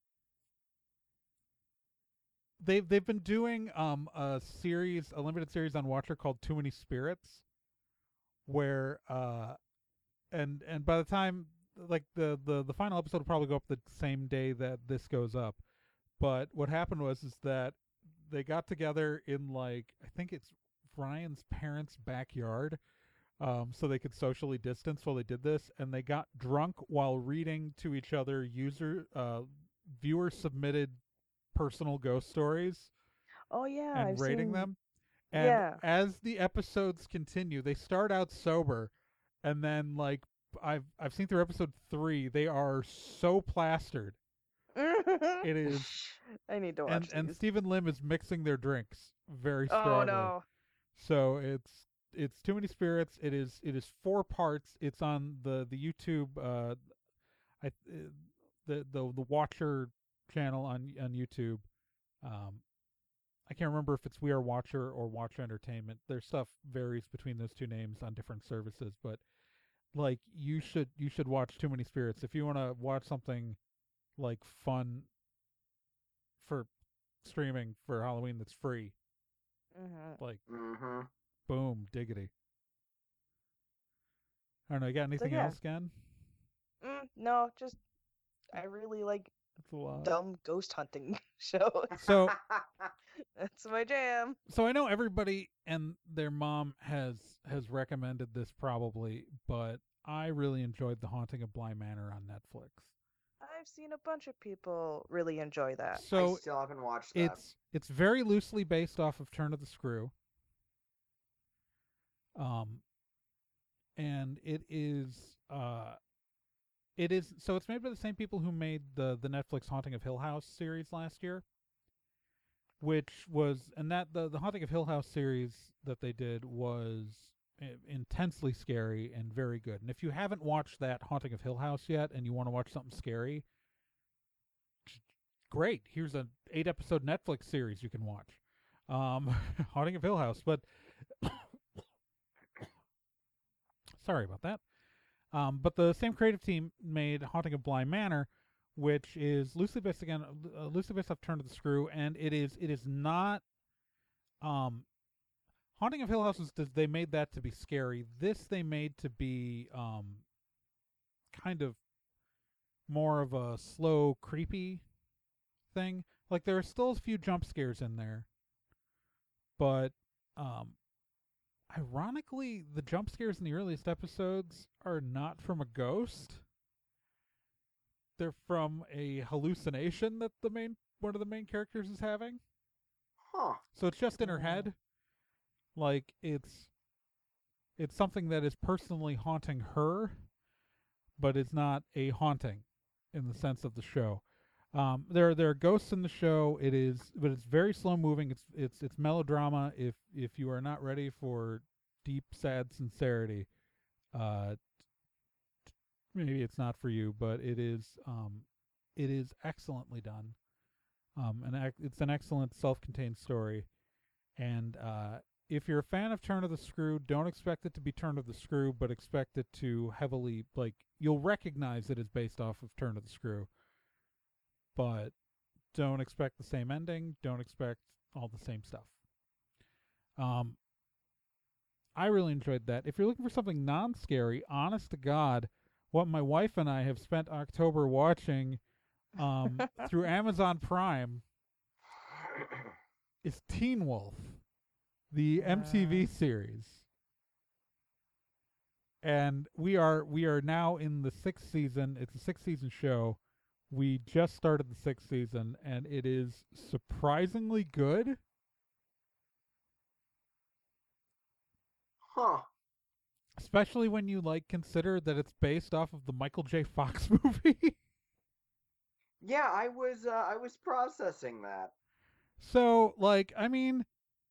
They've they've been doing um a series, a limited series on Watcher called Too Many Spirits, where uh and and by the time like the the the final episode will probably go up the same day that this goes up. But what happened was is that they got together in like I think it's Ryan's parents' backyard, um, so they could socially distance while they did this, and they got drunk while reading to each other user uh, viewer submitted personal ghost stories Oh yeah, and I've rating seen. them. And Yeah. as the episodes continue, they start out sober, and then like I've I've seen through episode three, they are so plastered. It is, I need to and watch and these. Stephen Lim is mixing their drinks very Oh strongly. no. So it's it's Too Many Spirits. It is it is four parts. It's on the the YouTube uh I uh, the the the Watcher channel on on YouTube. Um I can't remember if it's We Are Watcher or Watcher Entertainment. Their stuff varies between those two names on different services, but like you should you should watch Too Many Spirits if you want to watch something like fun for streaming for Halloween that's free. Hmm. Like Mm-hmm. boom, diggity. I don't know. You got So anything yeah. else, Ken? Mm, no, just I really like That's a lot. dumb ghost hunting shows. So That's my jam. so I know everybody and their mom has has recommended this probably, but I really enjoyed The Haunting of Bly Manor on Netflix. I've seen a bunch of people really enjoy that. I So still haven't watched that. it's it's very loosely based off of Turn of the Screw. Um and it is uh it is so it's made by the same people who made the the Netflix Haunting of Hill House series last year, which was and that the the Haunting of Hill House series that they did was i- intensely scary and very good. And if you haven't watched that Haunting of Hill House yet and you want to watch something scary, great. Here's an eight episode Netflix series you can watch. Um, Haunting of Hill House, but sorry about that. Um, but the same creative team made Haunting of Bly Manor, which is loosely based again, uh, loosely based off Turn of the Screw, and it is it is not. Um, Haunting of Hill House is they made that to be scary. This they made to be um, kind of more of a slow, creepy thing. Like there are still a few jump scares in there, but um, ironically, the jump scares in the earliest episodes are not from a ghost. They're from a hallucination that the main one of the main characters is having. Huh. So it's just in her Oh. head. Like it's it's something that is personally haunting her, but it's not a haunting in the sense of the show. Um, there there are ghosts in the show. It is, but it's very slow moving. It's it's it's melodrama. If if you are not ready for deep, sad sincerity, uh, maybe it's not for you. But it is um, it is excellently done. Um, and ac- it's an excellent self-contained story. And uh, if you're a fan of Turn of the Screw, don't expect it to be Turn of the Screw, but expect it to heavily like you'll recognize it is based off of Turn of the Screw. But don't expect the same ending. Don't expect all the same stuff. Um, I really enjoyed that. If you're looking for something non-scary, honest to God, what my wife and I have spent October watching um, through Amazon Prime is Teen Wolf, the M T V Uh. series. And we are we are now in the sixth season. It's a six season show. We just started the sixth season, and it is surprisingly good. Huh. Especially when you like consider that it's based off of the Michael J. Fox movie. Yeah, I was uh, I was processing that. So, like, I mean,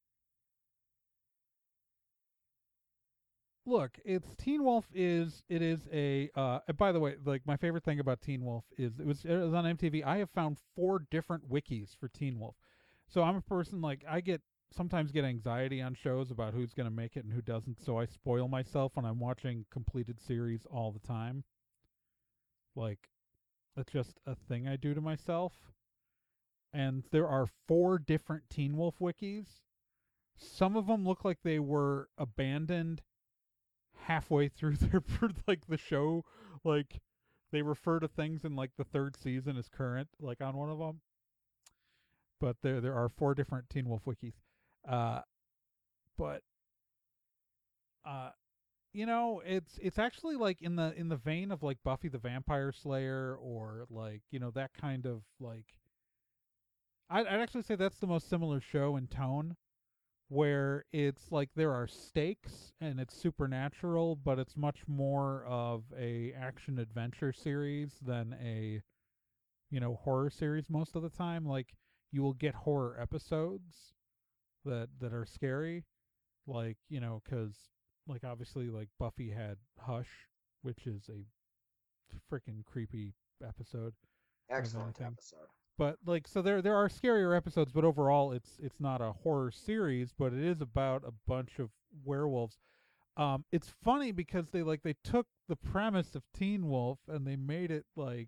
look, it's Teen Wolf is it is a uh and by the way, like my favorite thing about Teen Wolf is it was it was on M T V. I have found four different wikis for Teen Wolf. So I'm a person like I get sometimes get anxiety on shows about who's going to make it and who doesn't, so I spoil myself when I'm watching completed series all the time. Like that's just a thing I do to myself. And there are four different Teen Wolf wikis. Some of them look like they were abandoned halfway through their like the show. Like they refer to things in like the third season as current, like on one of them. But there there are four different Teen Wolf wikis. Uh, but uh, you know, it's it's actually like in the in the vein of like Buffy the Vampire Slayer or like you know that kind of like. I'd, I'd actually say that's the most similar show in tone, where it's like there are stakes and it's supernatural, but it's much more of a action adventure series than a you know horror series most of the time. Like you will get horror episodes that that are scary, like you know because like obviously like Buffy had Hush, which is a freaking creepy episode of Excellent anything. episode. But like so there there are scarier episodes, but overall it's it's not a horror series, but it is about a bunch of werewolves. Um it's funny because they like they took the premise of Teen Wolf and they made it like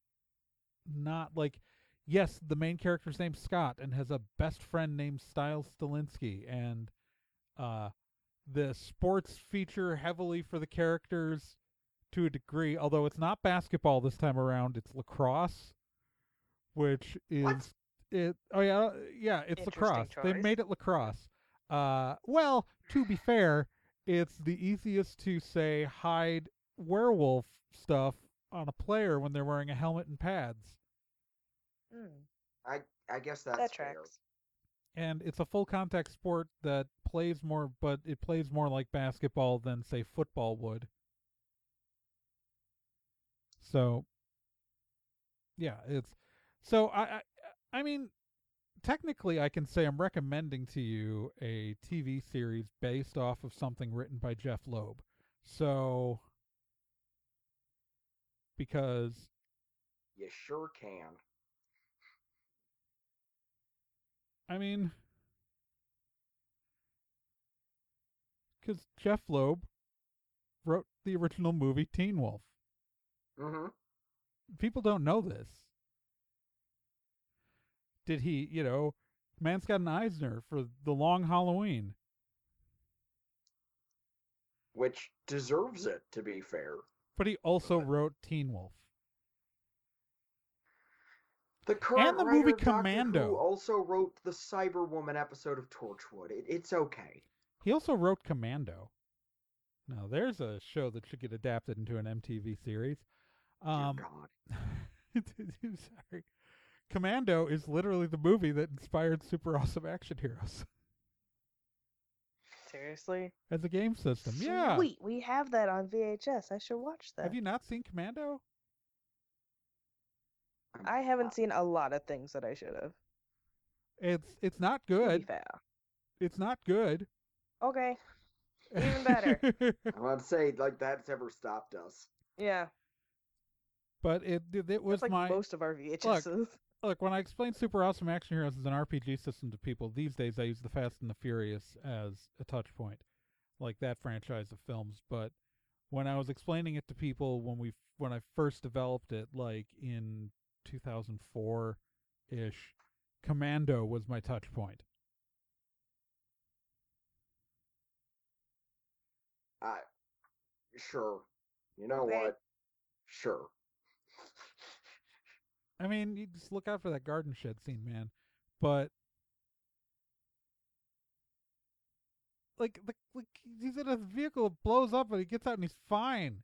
not like yes, the main character's named Scott and has a best friend named Styles Stilinski, and uh the sports feature heavily for the characters to a degree, although it's not basketball this time around, it's lacrosse, which is What? it oh yeah yeah it's Interesting lacrosse. They choice. made it lacrosse. Uh well, to be fair, it's the easiest to say hide werewolf stuff on a player when they're wearing a helmet and pads. Mm, I I guess that's that fair. tracks. And it's a full contact sport that plays more, but it plays more like basketball than say football would. So yeah, it's so I I, I mean technically I can say I'm recommending to you a T V series based off of something written by Jeff Loeb. So because You sure can. I mean because Jeff Loeb wrote the original movie Teen Wolf. Mm-hmm. People don't know this. Did he, you know, man's got an Eisner for The Long Halloween. Which deserves it, to be fair. But he also But wrote Teen Wolf. the current And the writer movie of Doctor Who Commando. also wrote the Cyberwoman episode of Torchwood. It, it's okay. He also wrote Commando. Now, there's a show that should get adapted into an M T V series. Um, Dear God. I'm sorry. Commando is literally the movie that inspired Super Awesome Action Heroes Seriously? as a game system. Yeah. Sweet, we have that on V H S. I should watch that. Have you not seen Commando? I haven't seen a lot of things that I should have. It's it's not To be good. fair. It's not good. Okay. Even better. I'm about to say, like, that's ever stopped us. Yeah. But it it, it was That's like my most of our V H Ses. look, when I explain Super Awesome Action Heroes as an R P G system to people these days, I use the Fast and the Furious as a touch point, like that franchise of films. But when I was explaining it to people when we when I first developed it, like in two thousand four ish, Commando was my touch point. I, sure. You know Okay. what? Sure. I mean, you just look out for that garden shed scene, man. But like, like, like he's in a vehicle, it blows up, and he gets out and he's fine.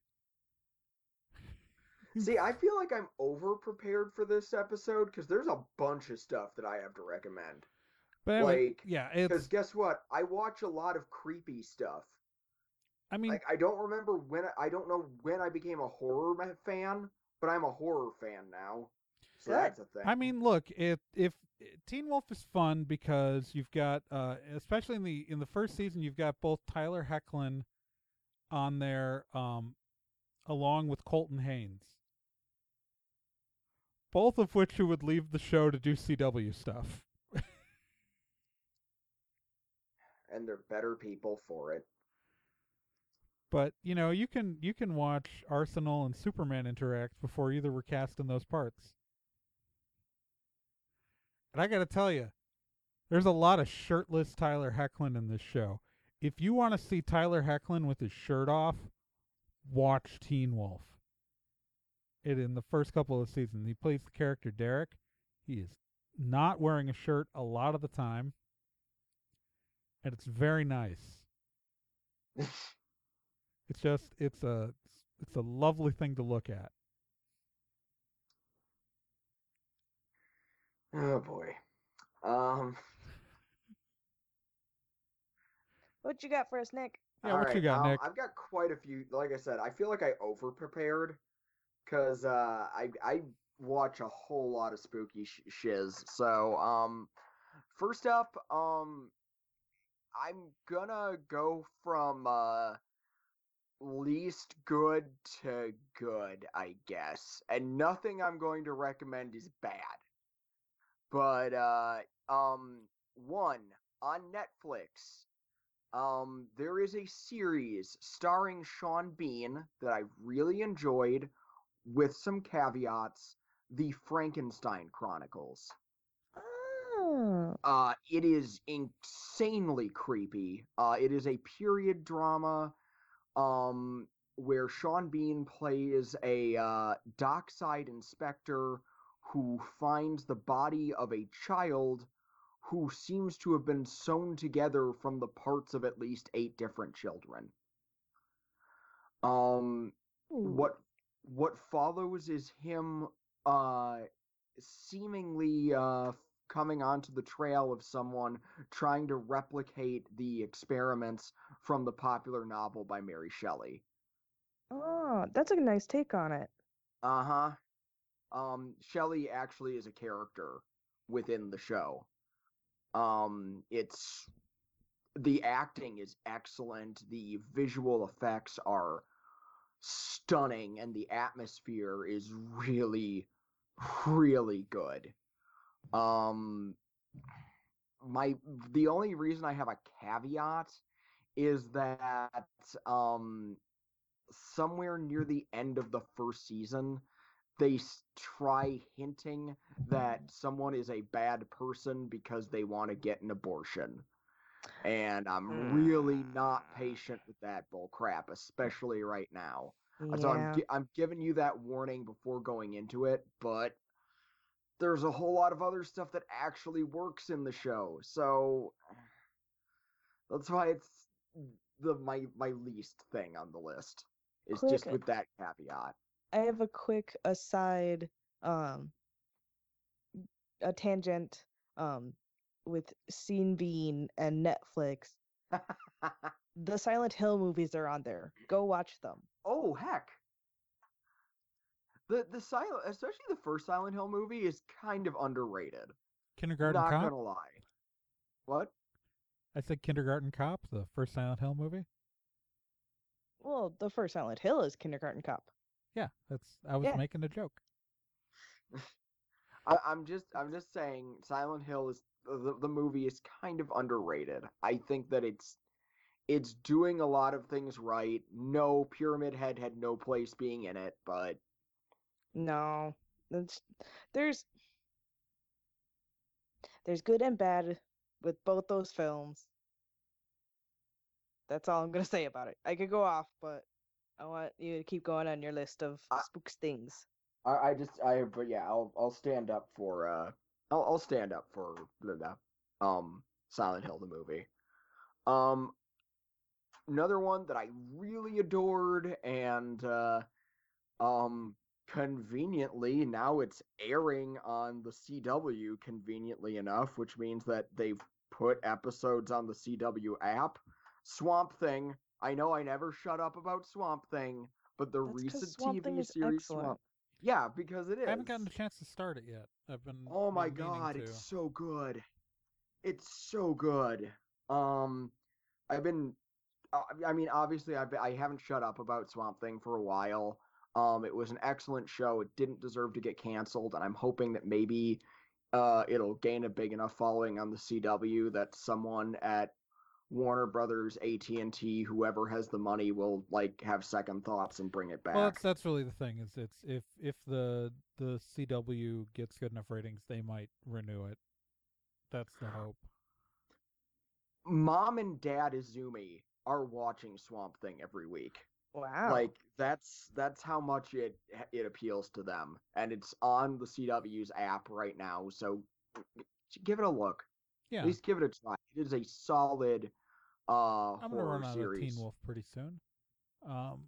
See, I feel like I'm over prepared for this episode because there's a bunch of stuff that I have to recommend. But anyway, Like, yeah, because it's. guess what? I watch a lot of creepy stuff. I mean, Like, I don't remember when, I don't know when I became a horror ma- fan, but I'm a horror fan now. So Good. that's a thing. I mean, look, if if Teen Wolf is fun because you've got, uh, especially in the in the first season, you've got both Tyler Hoechlin on there, um, along with Colton Haynes, both of which who would leave the show to do C W stuff. And they're better people for it. But you know, you can you can watch Arsenal and Superman interact before either were cast in those parts. And I got to tell you, there's a lot of shirtless Tyler Hoechlin in this show. If you want to see Tyler Hoechlin with his shirt off, watch Teen Wolf. It in the first couple of seasons, he plays the character Derek. He is not wearing a shirt a lot of the time, and it's very nice. It's just it's a it's a lovely thing to look at. Oh boy. Um. What you got for us, Nick? Yeah, all what you right, got, um, Nick? I've got quite a few. Like I said, I feel like I over prepared because uh, I I watch a whole lot of spooky sh- shiz. So um, first up, um, I'm gonna go from uh least good to good, I guess. And nothing I'm going to recommend is bad. But uh um one on Netflix. Um there is a series starring Sean Bean that I really enjoyed with some caveats, The Frankenstein Chronicles. Oh. Uh, it is insanely creepy. Uh, it is a period drama um, where Sean Bean plays a uh, dockside inspector who finds the body of a child who seems to have been sewn together from the parts of at least eight different children. Um, Ooh. what what follows is him uh, seemingly uh, coming onto the trail of someone trying to replicate the experiments from the popular novel by Mary Shelley. Oh, that's a nice take on it. Uh-huh. Um, Shelley actually is a character within the show. Um, it's the acting is excellent. The visual effects are stunning, and the atmosphere is really, really good. Um, my the only reason I have a caveat is that um somewhere near the end of the first season they try hinting that someone is a bad person because they want to get an abortion. And I'm really not patient with that bull crap, especially right now. So I'm Yeah. I'm giving you that warning before going into it, but there's a whole lot of other stuff that actually works in the show. So that's why it's the my my least thing on the list is Quick, just with that caveat. I have a quick aside, um, a tangent, um, with Scene Bean and Netflix. The Silent Hill movies are on there. Go watch them. Oh heck. The the silent especially the first Silent Hill movie is kind of underrated. Kindergarten Not Cop. gonna lie. What? I said Kindergarten Cop, the first Silent Hill movie. Well, the first Silent Hill is Kindergarten Cop. Yeah, that's. I was Yeah. making a joke. I, I'm just I'm just saying Silent Hill is the, the movie is kind of underrated. I think that it's it's doing a lot of things right. No, Pyramid Head had no place being in it, but No, that's there's there's good and bad with both those films. That's all I'm gonna say about it. I could go off, but I want you to keep going on your list of I, spooks things. I, I just I but yeah, I'll I'll stand up for uh I'll I'll stand up for the um Silent Hill the movie. Um another one that I really adored and uh um conveniently now it's airing on the C W conveniently enough, which means that they've put episodes on the C W app. Swamp Thing. I know I never shut up about Swamp Thing, but the That's because recent Swamp Thing T V is series excellent. Swamp. Yeah, because it I haven't is. gotten a chance to start it yet. I've been Oh my been meaning god, it's to. so good. It's so good. Um, I've been. Uh, I mean, obviously, I've been, I haven't shut up about Swamp Thing for a while. Um, it was an excellent show. It didn't deserve to get canceled, and I'm hoping that maybe uh, it'll gain a big enough following on the C W that someone at Warner Brothers, A T and T, whoever has the money, will like have second thoughts and bring it Well, that's back. that's really the thing. Is it's if if the the C W gets good enough ratings, they might renew it. That's the hope. Mom and Dad Izumi are watching Swamp Thing every week. Wow. Like that's that's how much it it appeals to them, and it's on the C W's app right now. So give it a look. At Yeah, least give it a try. It is a solid uh I'm gonna horror run out of Teen series. Wolf pretty soon. Um,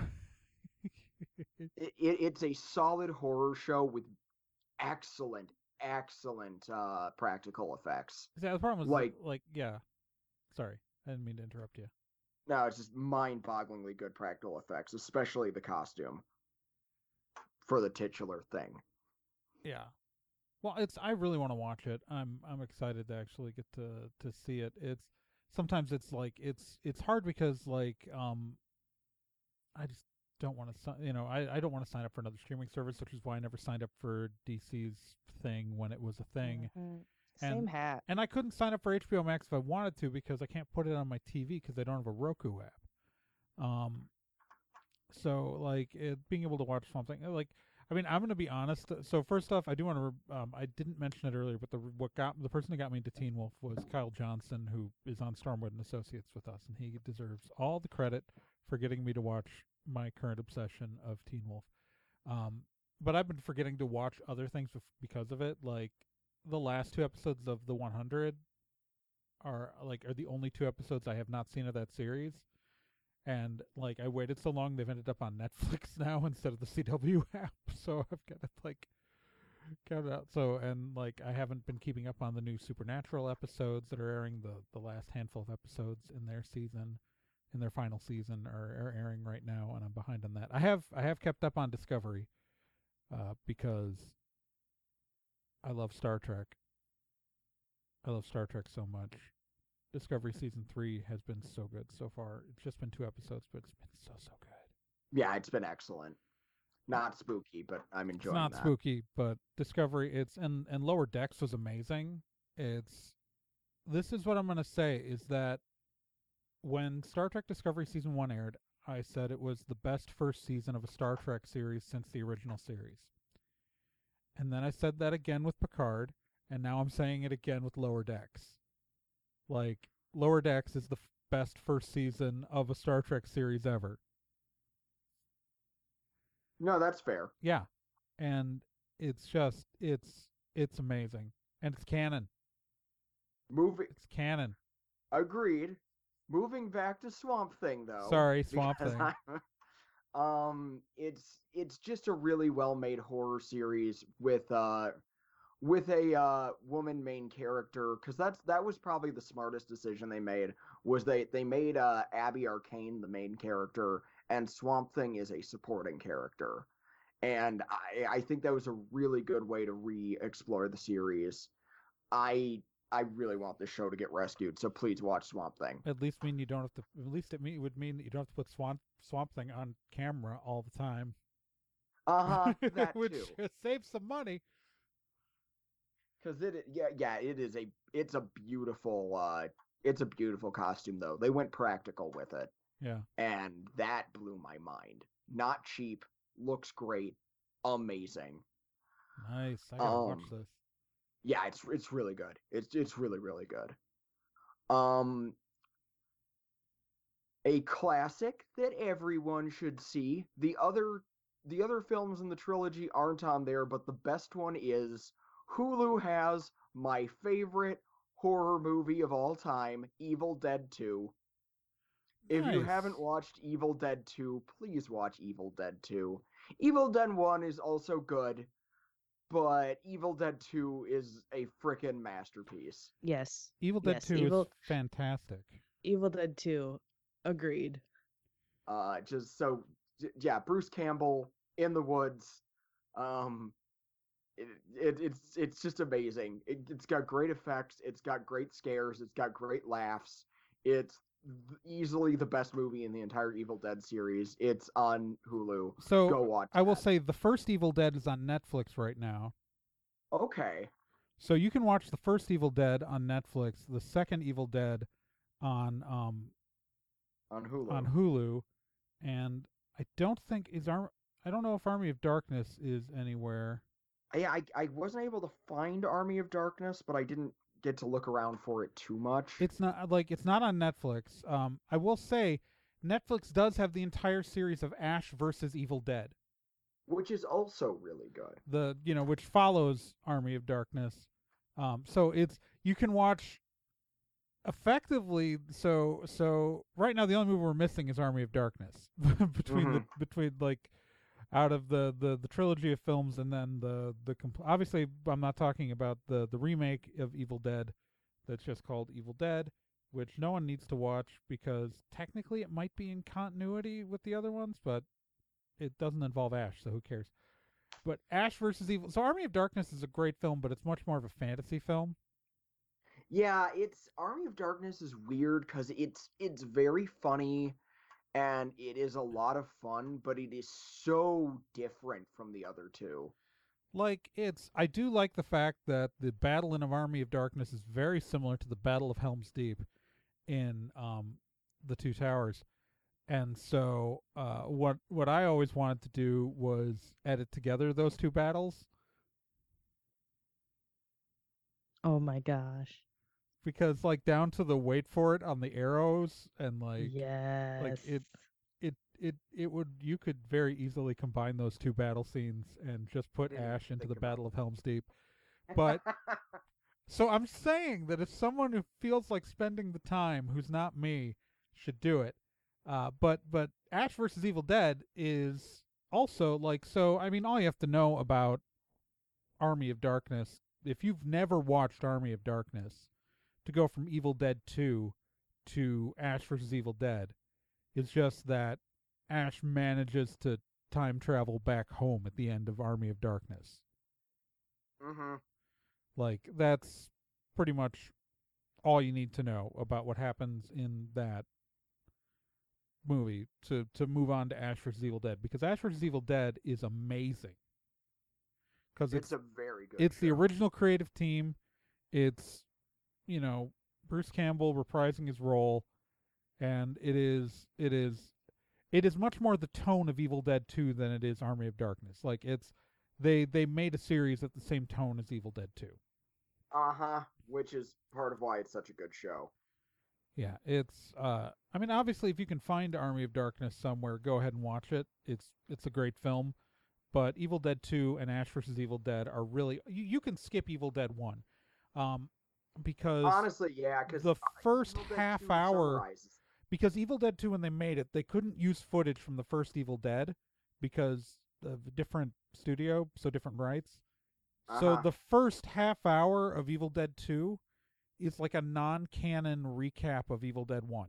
It, it, it's a solid horror show with excellent, excellent uh practical effects. yeah, the problem is Like that, like, yeah. Sorry, I didn't mean to interrupt you. no, it's just mind-bogglingly good practical effects, especially the costume for the titular thing. Yeah. Well, it's I really want to watch it. I'm I'm excited to actually get to to see it. It's sometimes it's like it's it's hard because like um I just don't want to you know I I don't want to sign up for another streaming service, which is why I never signed up for D C's thing when it was a thing. Hmm. Same And hat. and I couldn't sign up for H B O Max if I wanted to because I can't put it on my T V because I don't have a Roku app. Um so like it, being able to watch something like I mean I'm going to be honest. So first off, I do want to. Um, I didn't mention it earlier, but the what got the person that got me into Teen Wolf was Kyle Johnson, who is on Stormwood and Associates with us, and he deserves all the credit for getting me to watch my current obsession of Teen Wolf. Um, but I've been forgetting to watch other things because of it. Like the last two episodes of the one hundred are like are the only two episodes I have not seen of that series, and like I waited so long, they've ended up on Netflix now instead of the C W app. So I've got to like count it out. So and like I haven't been keeping up on the new Supernatural episodes that are airing. The the last handful of episodes in their season, in their final season, are, are airing right now, and I'm behind on that. I have I have kept up on Discovery, uh, because I love Star Trek. I love Star Trek so much. Discovery season three has been so good so far. It's just been two episodes, but it's been so so good. Yeah, it's been excellent. Not spooky, but I'm enjoying It's not that. spooky, but Discovery, it's and and Lower Decks was amazing. It's this is what I'm gonna say is that when Star Trek Discovery season one aired, I said it was the best first season of a Star Trek series since the original series. And then I said that again with Picard, and now I'm saying it again with Lower Decks. Like, Lower Decks is the f- best first season of a Star Trek series ever. No, that's fair. Yeah. And it's just, it's, it's amazing. And it's canon. Moving. It's canon. Agreed. Moving back to Swamp Thing, though. Sorry, Swamp because Thing. I'm- um, it's it's just a really well-made horror series with uh with a uh woman main character, because that's that was probably the smartest decision they made. Was they they made uh Abby Arcane the main character, and Swamp Thing is a supporting character, and I I think that was a really good way to re-explore the series. I I really want this show to get rescued, so please watch Swamp Thing. At least mean you don't have to. At least it mean, would mean that you don't have to put Swamp Swamp Thing on camera all the time. Uh huh. That Which too. saves some money. Because it, yeah, yeah, it is a, it's a beautiful, uh, it's a beautiful costume though. They went practical with it, Yeah. and that blew my mind. Not cheap, looks great, amazing. Nice. I gotta watch Um, this. Yeah, it's it's really good. It's it's really really good. Um, a classic that everyone should see. The other the other films in the trilogy aren't on there, but the best one is Hulu has my favorite horror movie of all time, Evil Dead two. If you Nice. haven't watched Evil Dead two, please watch Evil Dead two. Evil Dead one is also good, but Evil Dead two is a frickin' masterpiece. Yes. Evil Dead yes, two Evil, is fantastic. Evil Dead two. Agreed. Uh, just so, j- yeah, Bruce Campbell in the woods. Um, it, it, it's it's just amazing. It, it's got great effects. It's got great scares. It's got great laughs. It's th- easily the best movie in the entire Evil Dead series. It's on Hulu. So Go watch. I will that. say the first Evil Dead is on Netflix right now. Okay. So you can watch the first Evil Dead on Netflix, the second Evil Dead on um On Hulu. on Hulu, and I don't think is Ar- I don't know if Army of Darkness is anywhere. Yeah, I I wasn't able to find Army of Darkness, but I didn't get to look around for it too much. It's not like it's not on Netflix. Um, I will say Netflix does have the entire series of Ash versus Evil Dead. Which is also really good. The you know which follows Army of Darkness. Um, so it's you can watch effectively. So so right now the only movie we're missing is Army of Darkness between the Mhm. between like out of the, the, the trilogy of films and then the the compl- obviously I'm not talking about the the remake of Evil Dead that's just called Evil Dead, which no one needs to watch because technically it might be in continuity with the other ones, but it doesn't involve Ash, so who cares? But Ash versus Evil. So Army of Darkness is a great film, but it's much more of a fantasy film. Yeah, it's Army of Darkness is weird because it's it's very funny and it is a lot of fun, but it is so different from the other two. Like it's I do like the fact that the battle in of Army of Darkness is very similar to the Battle of Helm's Deep in um the Two Towers. And so uh what what I always wanted to do was edit together those two battles Oh my gosh. because like down to the wait for it on the arrows and like yes. like it it it it would you could very easily combine those two battle scenes and just put Didn't Ash into think the about Battle of Helm's Deep. But so I'm saying that if someone who feels like spending the time, who's not me, should do it. Uh, but but Ash versus Evil Dead is also like so. I mean, all you have to know about Army of Darkness, if you've never watched Army of Darkness, to go from Evil Dead two to Ash versus Evil Dead, is just that Ash manages to time travel back home at the end of Army of Darkness. Mm-hmm. Like, that's pretty much all you need to know about what happens in that movie to, to move on to Ash versus. Evil Dead, because Ash versus. Evil Dead is amazing. Because It's it's, a very good it's the show. original creative team. It's, you know, Bruce Campbell reprising his role, and it is it is it is much more the tone of Evil Dead two than it is Army of Darkness. Like, it's they they made a series at the same tone as Evil Dead two. Uh-huh. Which is part of why it's such a good show. Yeah, it's uh I mean, obviously if you can find Army of Darkness somewhere, go ahead and watch it. It's it's a great film. But Evil Dead two and Ash versus. Evil Dead are really, you, you can skip Evil Dead one. Um because Honestly, yeah, because the first Evil Dead half two hour summarizes. because Evil Dead two, when they made it, they couldn't use footage from the first Evil Dead because of a different studio, so different rights. So Uh-huh. the first half hour of Evil Dead two is like a non-canon recap of Evil Dead one.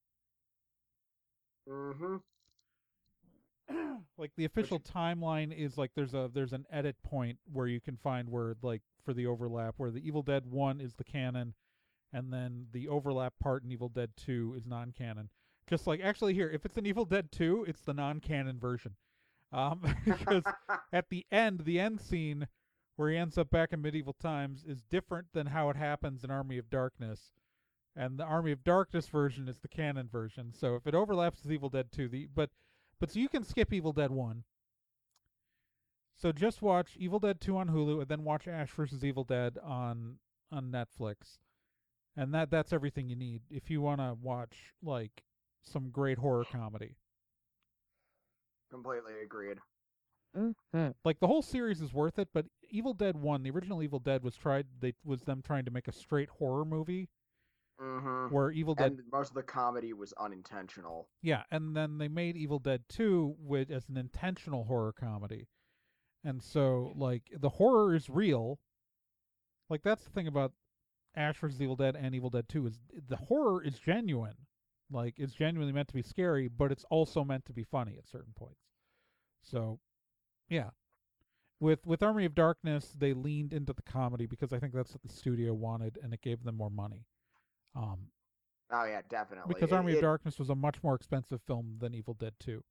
Mm-hmm. Like, the official timeline is like there's a there's an edit point where you can find where, like, for the overlap, where the Evil Dead one is the canon, and then the overlap part in Evil Dead two is non-canon. Just like, actually, here, if it's an Evil Dead two, it's the non-canon version. Um, because at the end, the end scene where he ends up back in medieval times is different than how it happens in Army of Darkness. And the Army of Darkness version is the canon version. So if it overlaps with Evil Dead two, the but but so you can skip Evil Dead one. So just watch Evil Dead two on Hulu, and then watch Ash versus. Evil Dead on on Netflix. And that that's everything you need if you want to watch, like, some great horror comedy. Completely agreed. Mm-hmm. Like, the whole series is worth it, but Evil Dead one, the original Evil Dead, was tried they was them trying to make a straight horror movie Mm-hmm. where Evil Dead, And most of the comedy was unintentional. yeah, and then they made Evil Dead two with as an intentional horror comedy. And so, like, the horror is real. Like, that's the thing about Ash versus. Evil Dead and Evil Dead two, is the horror is genuine. Like, it's genuinely meant to be scary, but it's also meant to be funny at certain points. So, yeah. With with Army of Darkness, they leaned into the comedy because I think that's what the studio wanted, and it gave them more money. Um, Oh yeah, definitely. because It- Army of it- Darkness was a much more expensive film than Evil Dead two.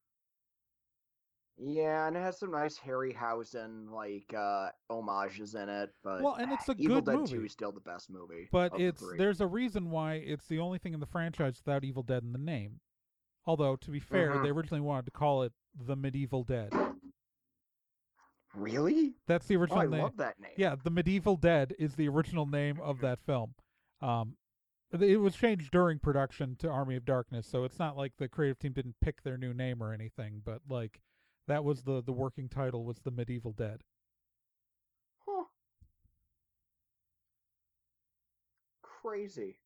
Yeah, and it has some nice Harryhausen like uh homages in it, but Well, and it's a Evil good Dead movie. two is still the best movie. But of the it's three. there's a reason why it's the only thing in the franchise without Evil Dead in the name. Although, to be fair, Mhm. they originally wanted to call it The Medieval Dead. Really? That's the Oh, original I name. love that name. Yeah, The Medieval Dead is the original name of that film. Um, it was changed during production to Army of Darkness, so it's not like the creative team didn't pick their new name or anything, but, like, that was the, the working title, was The Medieval Dead. Huh. Crazy.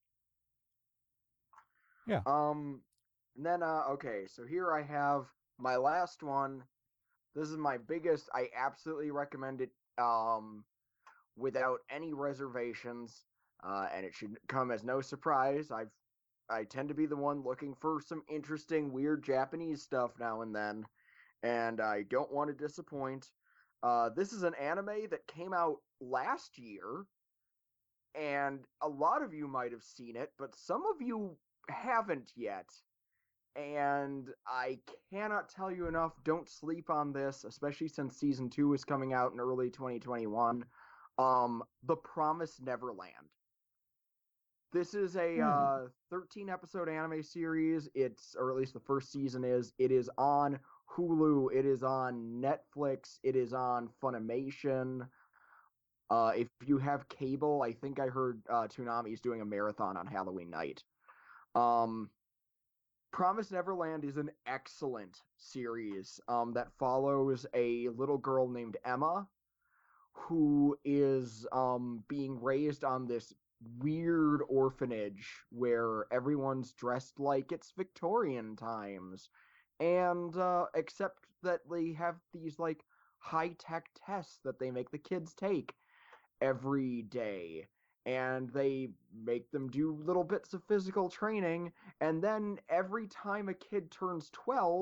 Yeah. Um, and then uh, okay, so here I have my last one. This is my biggest. I absolutely recommend it. Um, without any reservations. Uh, and it should come as no surprise. I've I tend to be the one looking for some interesting, weird Japanese stuff now and then, and I don't want to disappoint. Uh, this is an anime that came out last year, and a lot of you might have seen it, but some of you haven't yet. And I cannot tell you enough. Don't sleep on this, especially since season two is coming out in early twenty twenty-one. Um, The Promised Neverland. This is a Hmm. uh, thirteen episode anime series. It's, or at least the first season is. It is on Hulu. It is on Netflix. It is on Funimation. Uh, if you have cable, I think I heard uh, Toonami is doing a marathon on Halloween night. Um, Promised Neverland is an excellent series um, that follows a little girl named Emma who is um, being raised on this weird orphanage where everyone's dressed like it's Victorian times. And uh, except that they have these like high-tech tests that they make the kids take every day. And they make them do little bits of physical training. And then every time a kid turns twelve,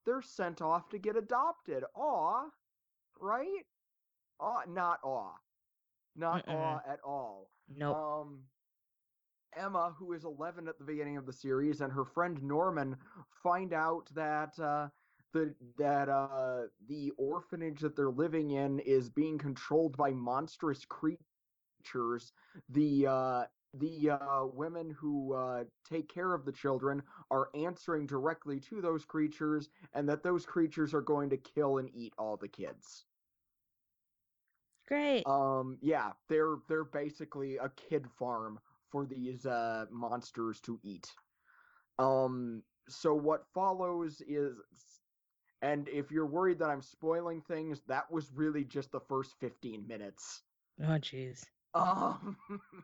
they're sent off to get adopted. Aw, right? Aw, not aw. Not Mm-mm. aw at all. Nope. Um, Emma, who is eleven at the beginning of the series, and her friend Norman find out that uh, the that uh, the orphanage that they're living in is being controlled by monstrous creatures. The uh, the uh, women who uh, take care of the children are answering directly to those creatures, and that those creatures are going to kill and eat all the kids. Great. Um, yeah, they're they're basically a kid farm for these uh monsters to eat. Um, so what follows is, and if you're worried that I'm spoiling things, that was really just the first fifteen minutes. Oh, jeez. Um,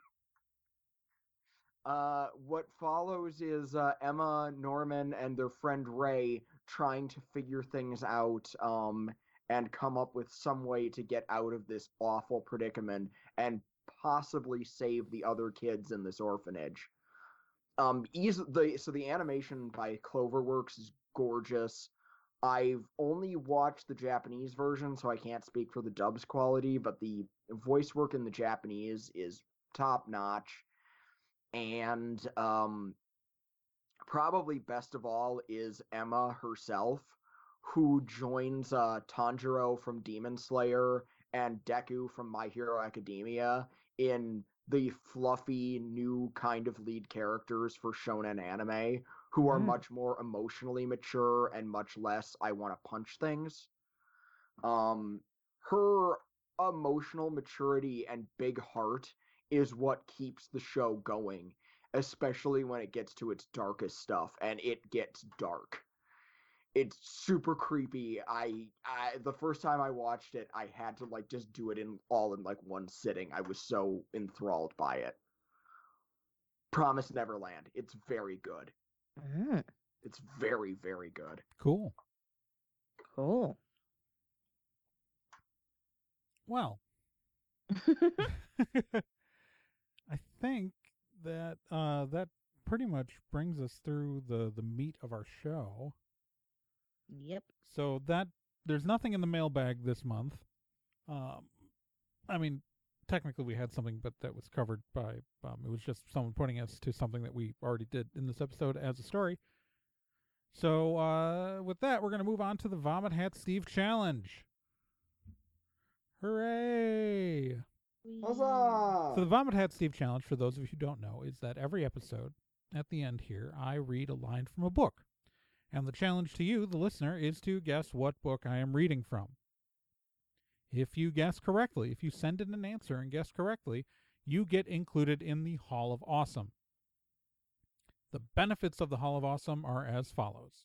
uh, what follows is uh, Emma, Norman, and their friend Ray trying to figure things out, um, and come up with some way to get out of this awful predicament and possibly save the other kids in this orphanage. Um, easy, the so the animation by Cloverworks is gorgeous. I've only watched the Japanese version, so I can't speak for the dub's quality, but the voice work in the Japanese is top notch. And um, probably best of all is Emma herself, who joins uh, Tanjiro from Demon Slayer and Deku from My Hero Academia in the fluffy new kind of lead characters for shonen anime, who are Mm. much more emotionally mature and much less I want to punch things. Um, her emotional maturity and big heart is what keeps the show going, especially when it gets to its darkest stuff, and it gets dark. It's super creepy. I, I the first time I watched it, I had to like just do it in all in like one sitting. I was so enthralled by it. Promise Neverland. It's very good. Mm. It's very, very good. Cool. Cool. Well, I think that uh, that pretty much brings us through the, the meat of our show. Yep. So that there's nothing in the mailbag this month. Um, I mean, technically we had something, but that was covered by. Um, it was just someone pointing us to something that we already did in this episode as a story. So uh, with that, we're going to move on to the Vomit Hat Steve Challenge. Hooray! Huzzah! So the Vomit Hat Steve Challenge, for those of you who don't know, is that every episode, at the end here, I read a line from a book. And the challenge to you, the listener, is to guess what book I am reading from. If you guess correctly, if you send in an answer and guess correctly, you get included in the Hall of Awesome. The benefits of the Hall of Awesome are as follows.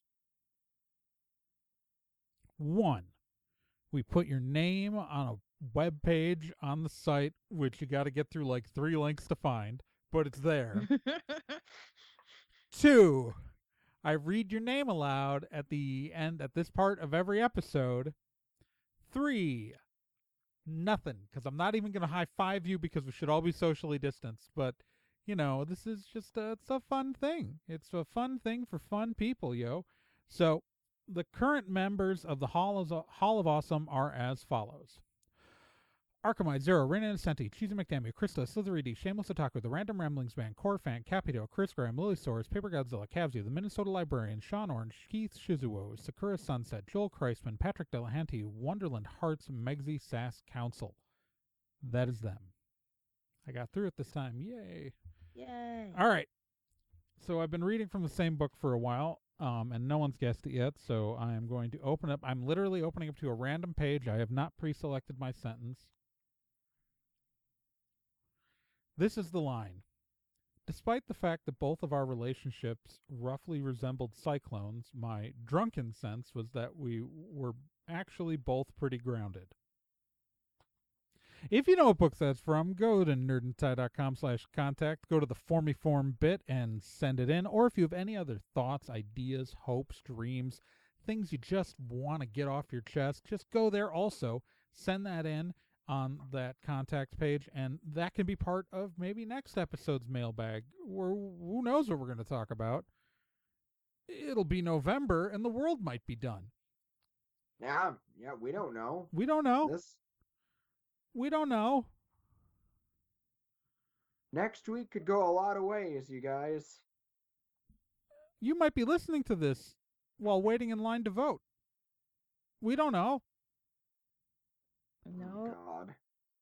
One, we put your name on a web page on the site, which you got to get through like three links to find, but it's there. Two, I read your name aloud at the end, at this part of every episode. Three, nothing, because I'm not even going to high five you because we should all be socially distanced. But, you know, this is just a, it's a fun thing. It's a fun thing for fun people, yo. So, the current members of the Hall of, Hall of Awesome are as follows. Archimide, Zero, Reina Innocenti, Cheesy McDamia, Krista, Slithery, Shameless Otaku, The Random Ramblings Band, Corfan, Capito, Chris Graham, Lily Soares, Paper Godzilla, Cavsy, The Minnesota Librarian, Sean Orange, Keith Shizuo, Sakura Sunset, Joel Kreisman, Patrick Delahanty, Wonderland Hearts, Megsy Sass Council. That is them. I got through it this time. Yay. Yay. All right. So I've been reading from the same book for a while, um, and no one's guessed it yet, so I am going to open up. I'm literally opening up to a random page. I have not pre-selected my sentence. This is the line. Despite the fact that both of our relationships roughly resembled cyclones, my drunken sense was that we were actually both pretty grounded. If you know what book that's from, go to nerdandtie.com slash contact, go to the Formy Form bit and send it in. Or if you have any other thoughts, ideas, hopes, dreams, things you just want to get off your chest, just go there also. Send that in on that contact page, and that can be part of maybe next episode's mailbag, or who knows what we're going to talk about. it'll be November and the world might be done. Yeah, yeah, we don't know. We don't know. This We don't know. next week could go a lot of ways, you guys. You might be listening to this while waiting in line to vote. We don't know. Oh, No. God.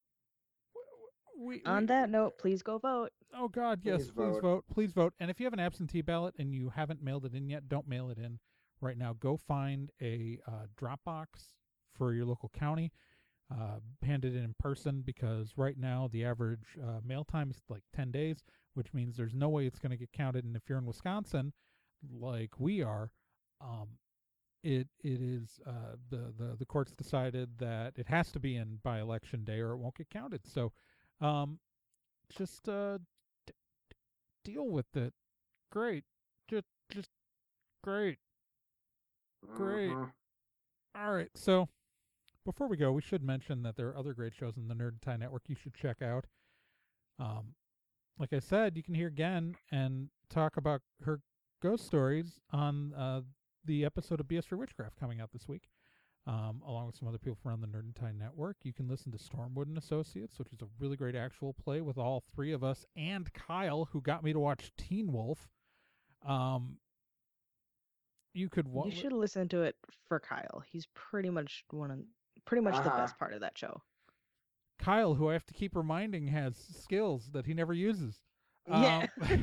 We, On we- that note, please go vote. Oh God, yes, Please please vote. vote. Please vote. And if you have an absentee ballot and you haven't mailed it in yet, don't mail it in right now. Go find a uh, drop box for your local county. Uh, hand it in in person, because right now the average uh, mail time is like ten days, which means there's no way it's going to get counted. And if you're in Wisconsin, like we are, um, it it is uh, the, the the courts decided that it has to be in by election day or it won't get counted. So um, just uh, d- d- deal with it. Great, just just great. Great. Mhm. All right, so before we go, we should mention that there are other great shows on the Nerd and Tie Network you should check out. Um, like I said, you can hear Gen and talk about her ghost stories on uh, the episode of B S for Witchcraft coming out this week, um, along with some other people from the Nerd and Tie Network. You can listen to Stormwood and Associates, which is a really great actual play with all three of us and Kyle, who got me to watch Teen Wolf. Um, you could wa- You should listen to it for Kyle. He's pretty much one of pretty much the Uh-huh. best part of that show. Kyle, who I have to keep reminding has skills that he never uses. Yeah. Um,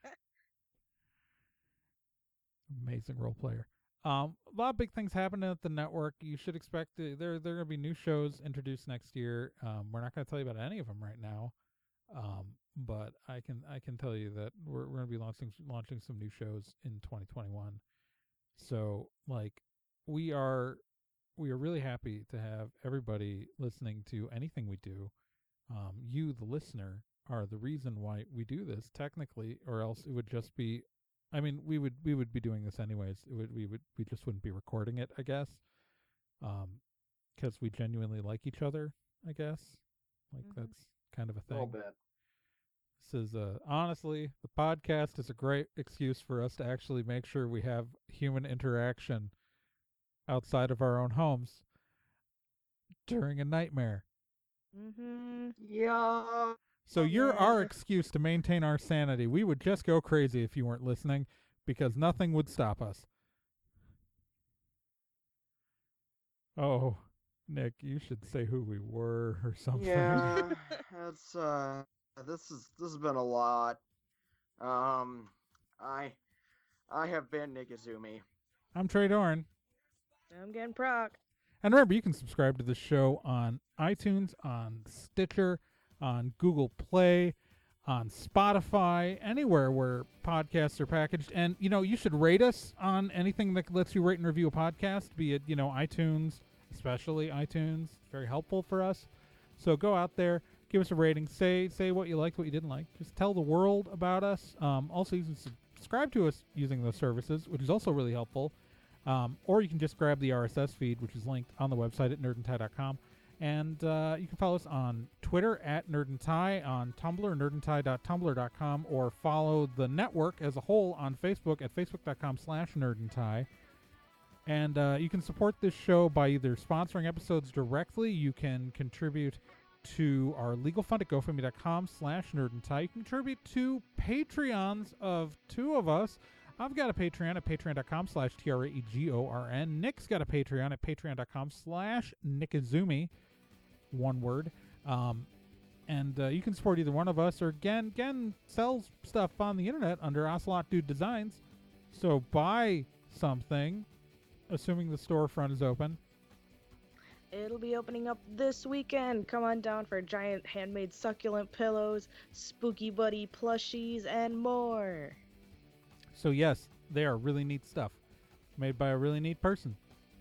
amazing role player. Um, a lot of big things happening at the network. You should expect to, there there are going to be new shows introduced next year. Um, we're not going to tell you about any of them right now, um, but I can I can tell you that we're we're going to be launching launching some new shows in twenty twenty-one. So like we are we are really happy to have everybody listening to anything we do. Um, you, the listener, are the reason why we do this technically, or else it would just be. I mean, we would we would be doing this anyways. It would we would we just wouldn't be recording it, I guess, um, because we genuinely like each other. I guess, like Mhm. that's kind of a A little thing. bit. This is uh, honestly, the podcast is a great excuse for us to actually make sure we have human interaction outside of our own homes during a nightmare. Mm-hmm. Yeah. So Oh, you're our yeah. excuse to maintain our sanity. We would just go crazy if you weren't listening, because nothing would stop us. Oh, Nick, you should say who we were or something. Yeah. It's uh this is this has been a lot. Um I I have been Nick Izumi. I'm Trey Dorn. I'm getting proc. And remember, you can subscribe to the show on iTunes, on Stitcher, on Google Play, on Spotify, anywhere where podcasts are packaged. And, you know, you should rate us on anything that lets you rate and review a podcast, be it, you know, iTunes, especially iTunes. It's very helpful for us. So go out there, give us a rating, say say what you liked, what you didn't like. Just tell the world about us. Um, also, you can subscribe to us using those services, which is also really helpful. Um, or you can just grab the R S S feed, which is linked on the website at nerd and tie dot com. And uh, you can follow us on Twitter at Nerd and Tie, on Tumblr, nerd and tie dot tumblr dot com, or follow the network as a whole on Facebook at facebook dot com slash nerd and tie. And uh, you can support this show by either sponsoring episodes directly. You can contribute to our legal fund at gofundme dot com slash nerd and tie. You can contribute to Patreons of two of us. I've got a Patreon at patreon dot com slash T R A E G O R N. Nick's got a Patreon at patreon dot com slash Nickizumi. One word. Um, and uh, you can support either one of us, or Gen, Gen sells stuff on the internet under Ocelot Dude Designs. So buy something, assuming the storefront is open. It'll be opening up this weekend. Come on down for giant handmade succulent pillows, spooky buddy plushies, and more. So yes, they are really neat stuff, made by a really neat person.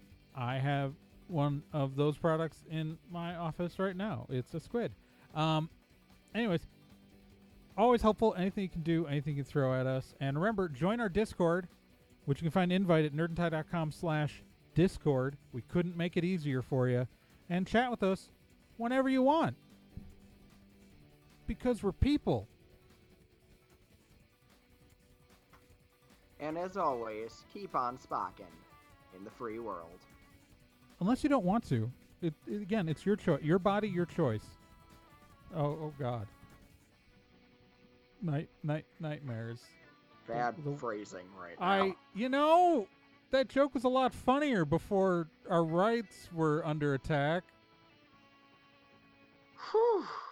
I have one of those products in my office right now. It's a squid. Um, anyways, always helpful. Anything you can do, anything you can throw at us. And remember, join our Discord, which you can find invite at nerd and tie dot com slash Discord. We couldn't make it easier for you. And chat with us whenever you want. Because we're people. And as always, keep on spocking in the free world. Unless you don't want to. It, it, again, it's your choice. Your body, your choice. Oh, oh God. Night, night, nightmares. Bad The- the- phrasing right now. I, you know, that joke was a lot funnier before our rights were under attack. Whew.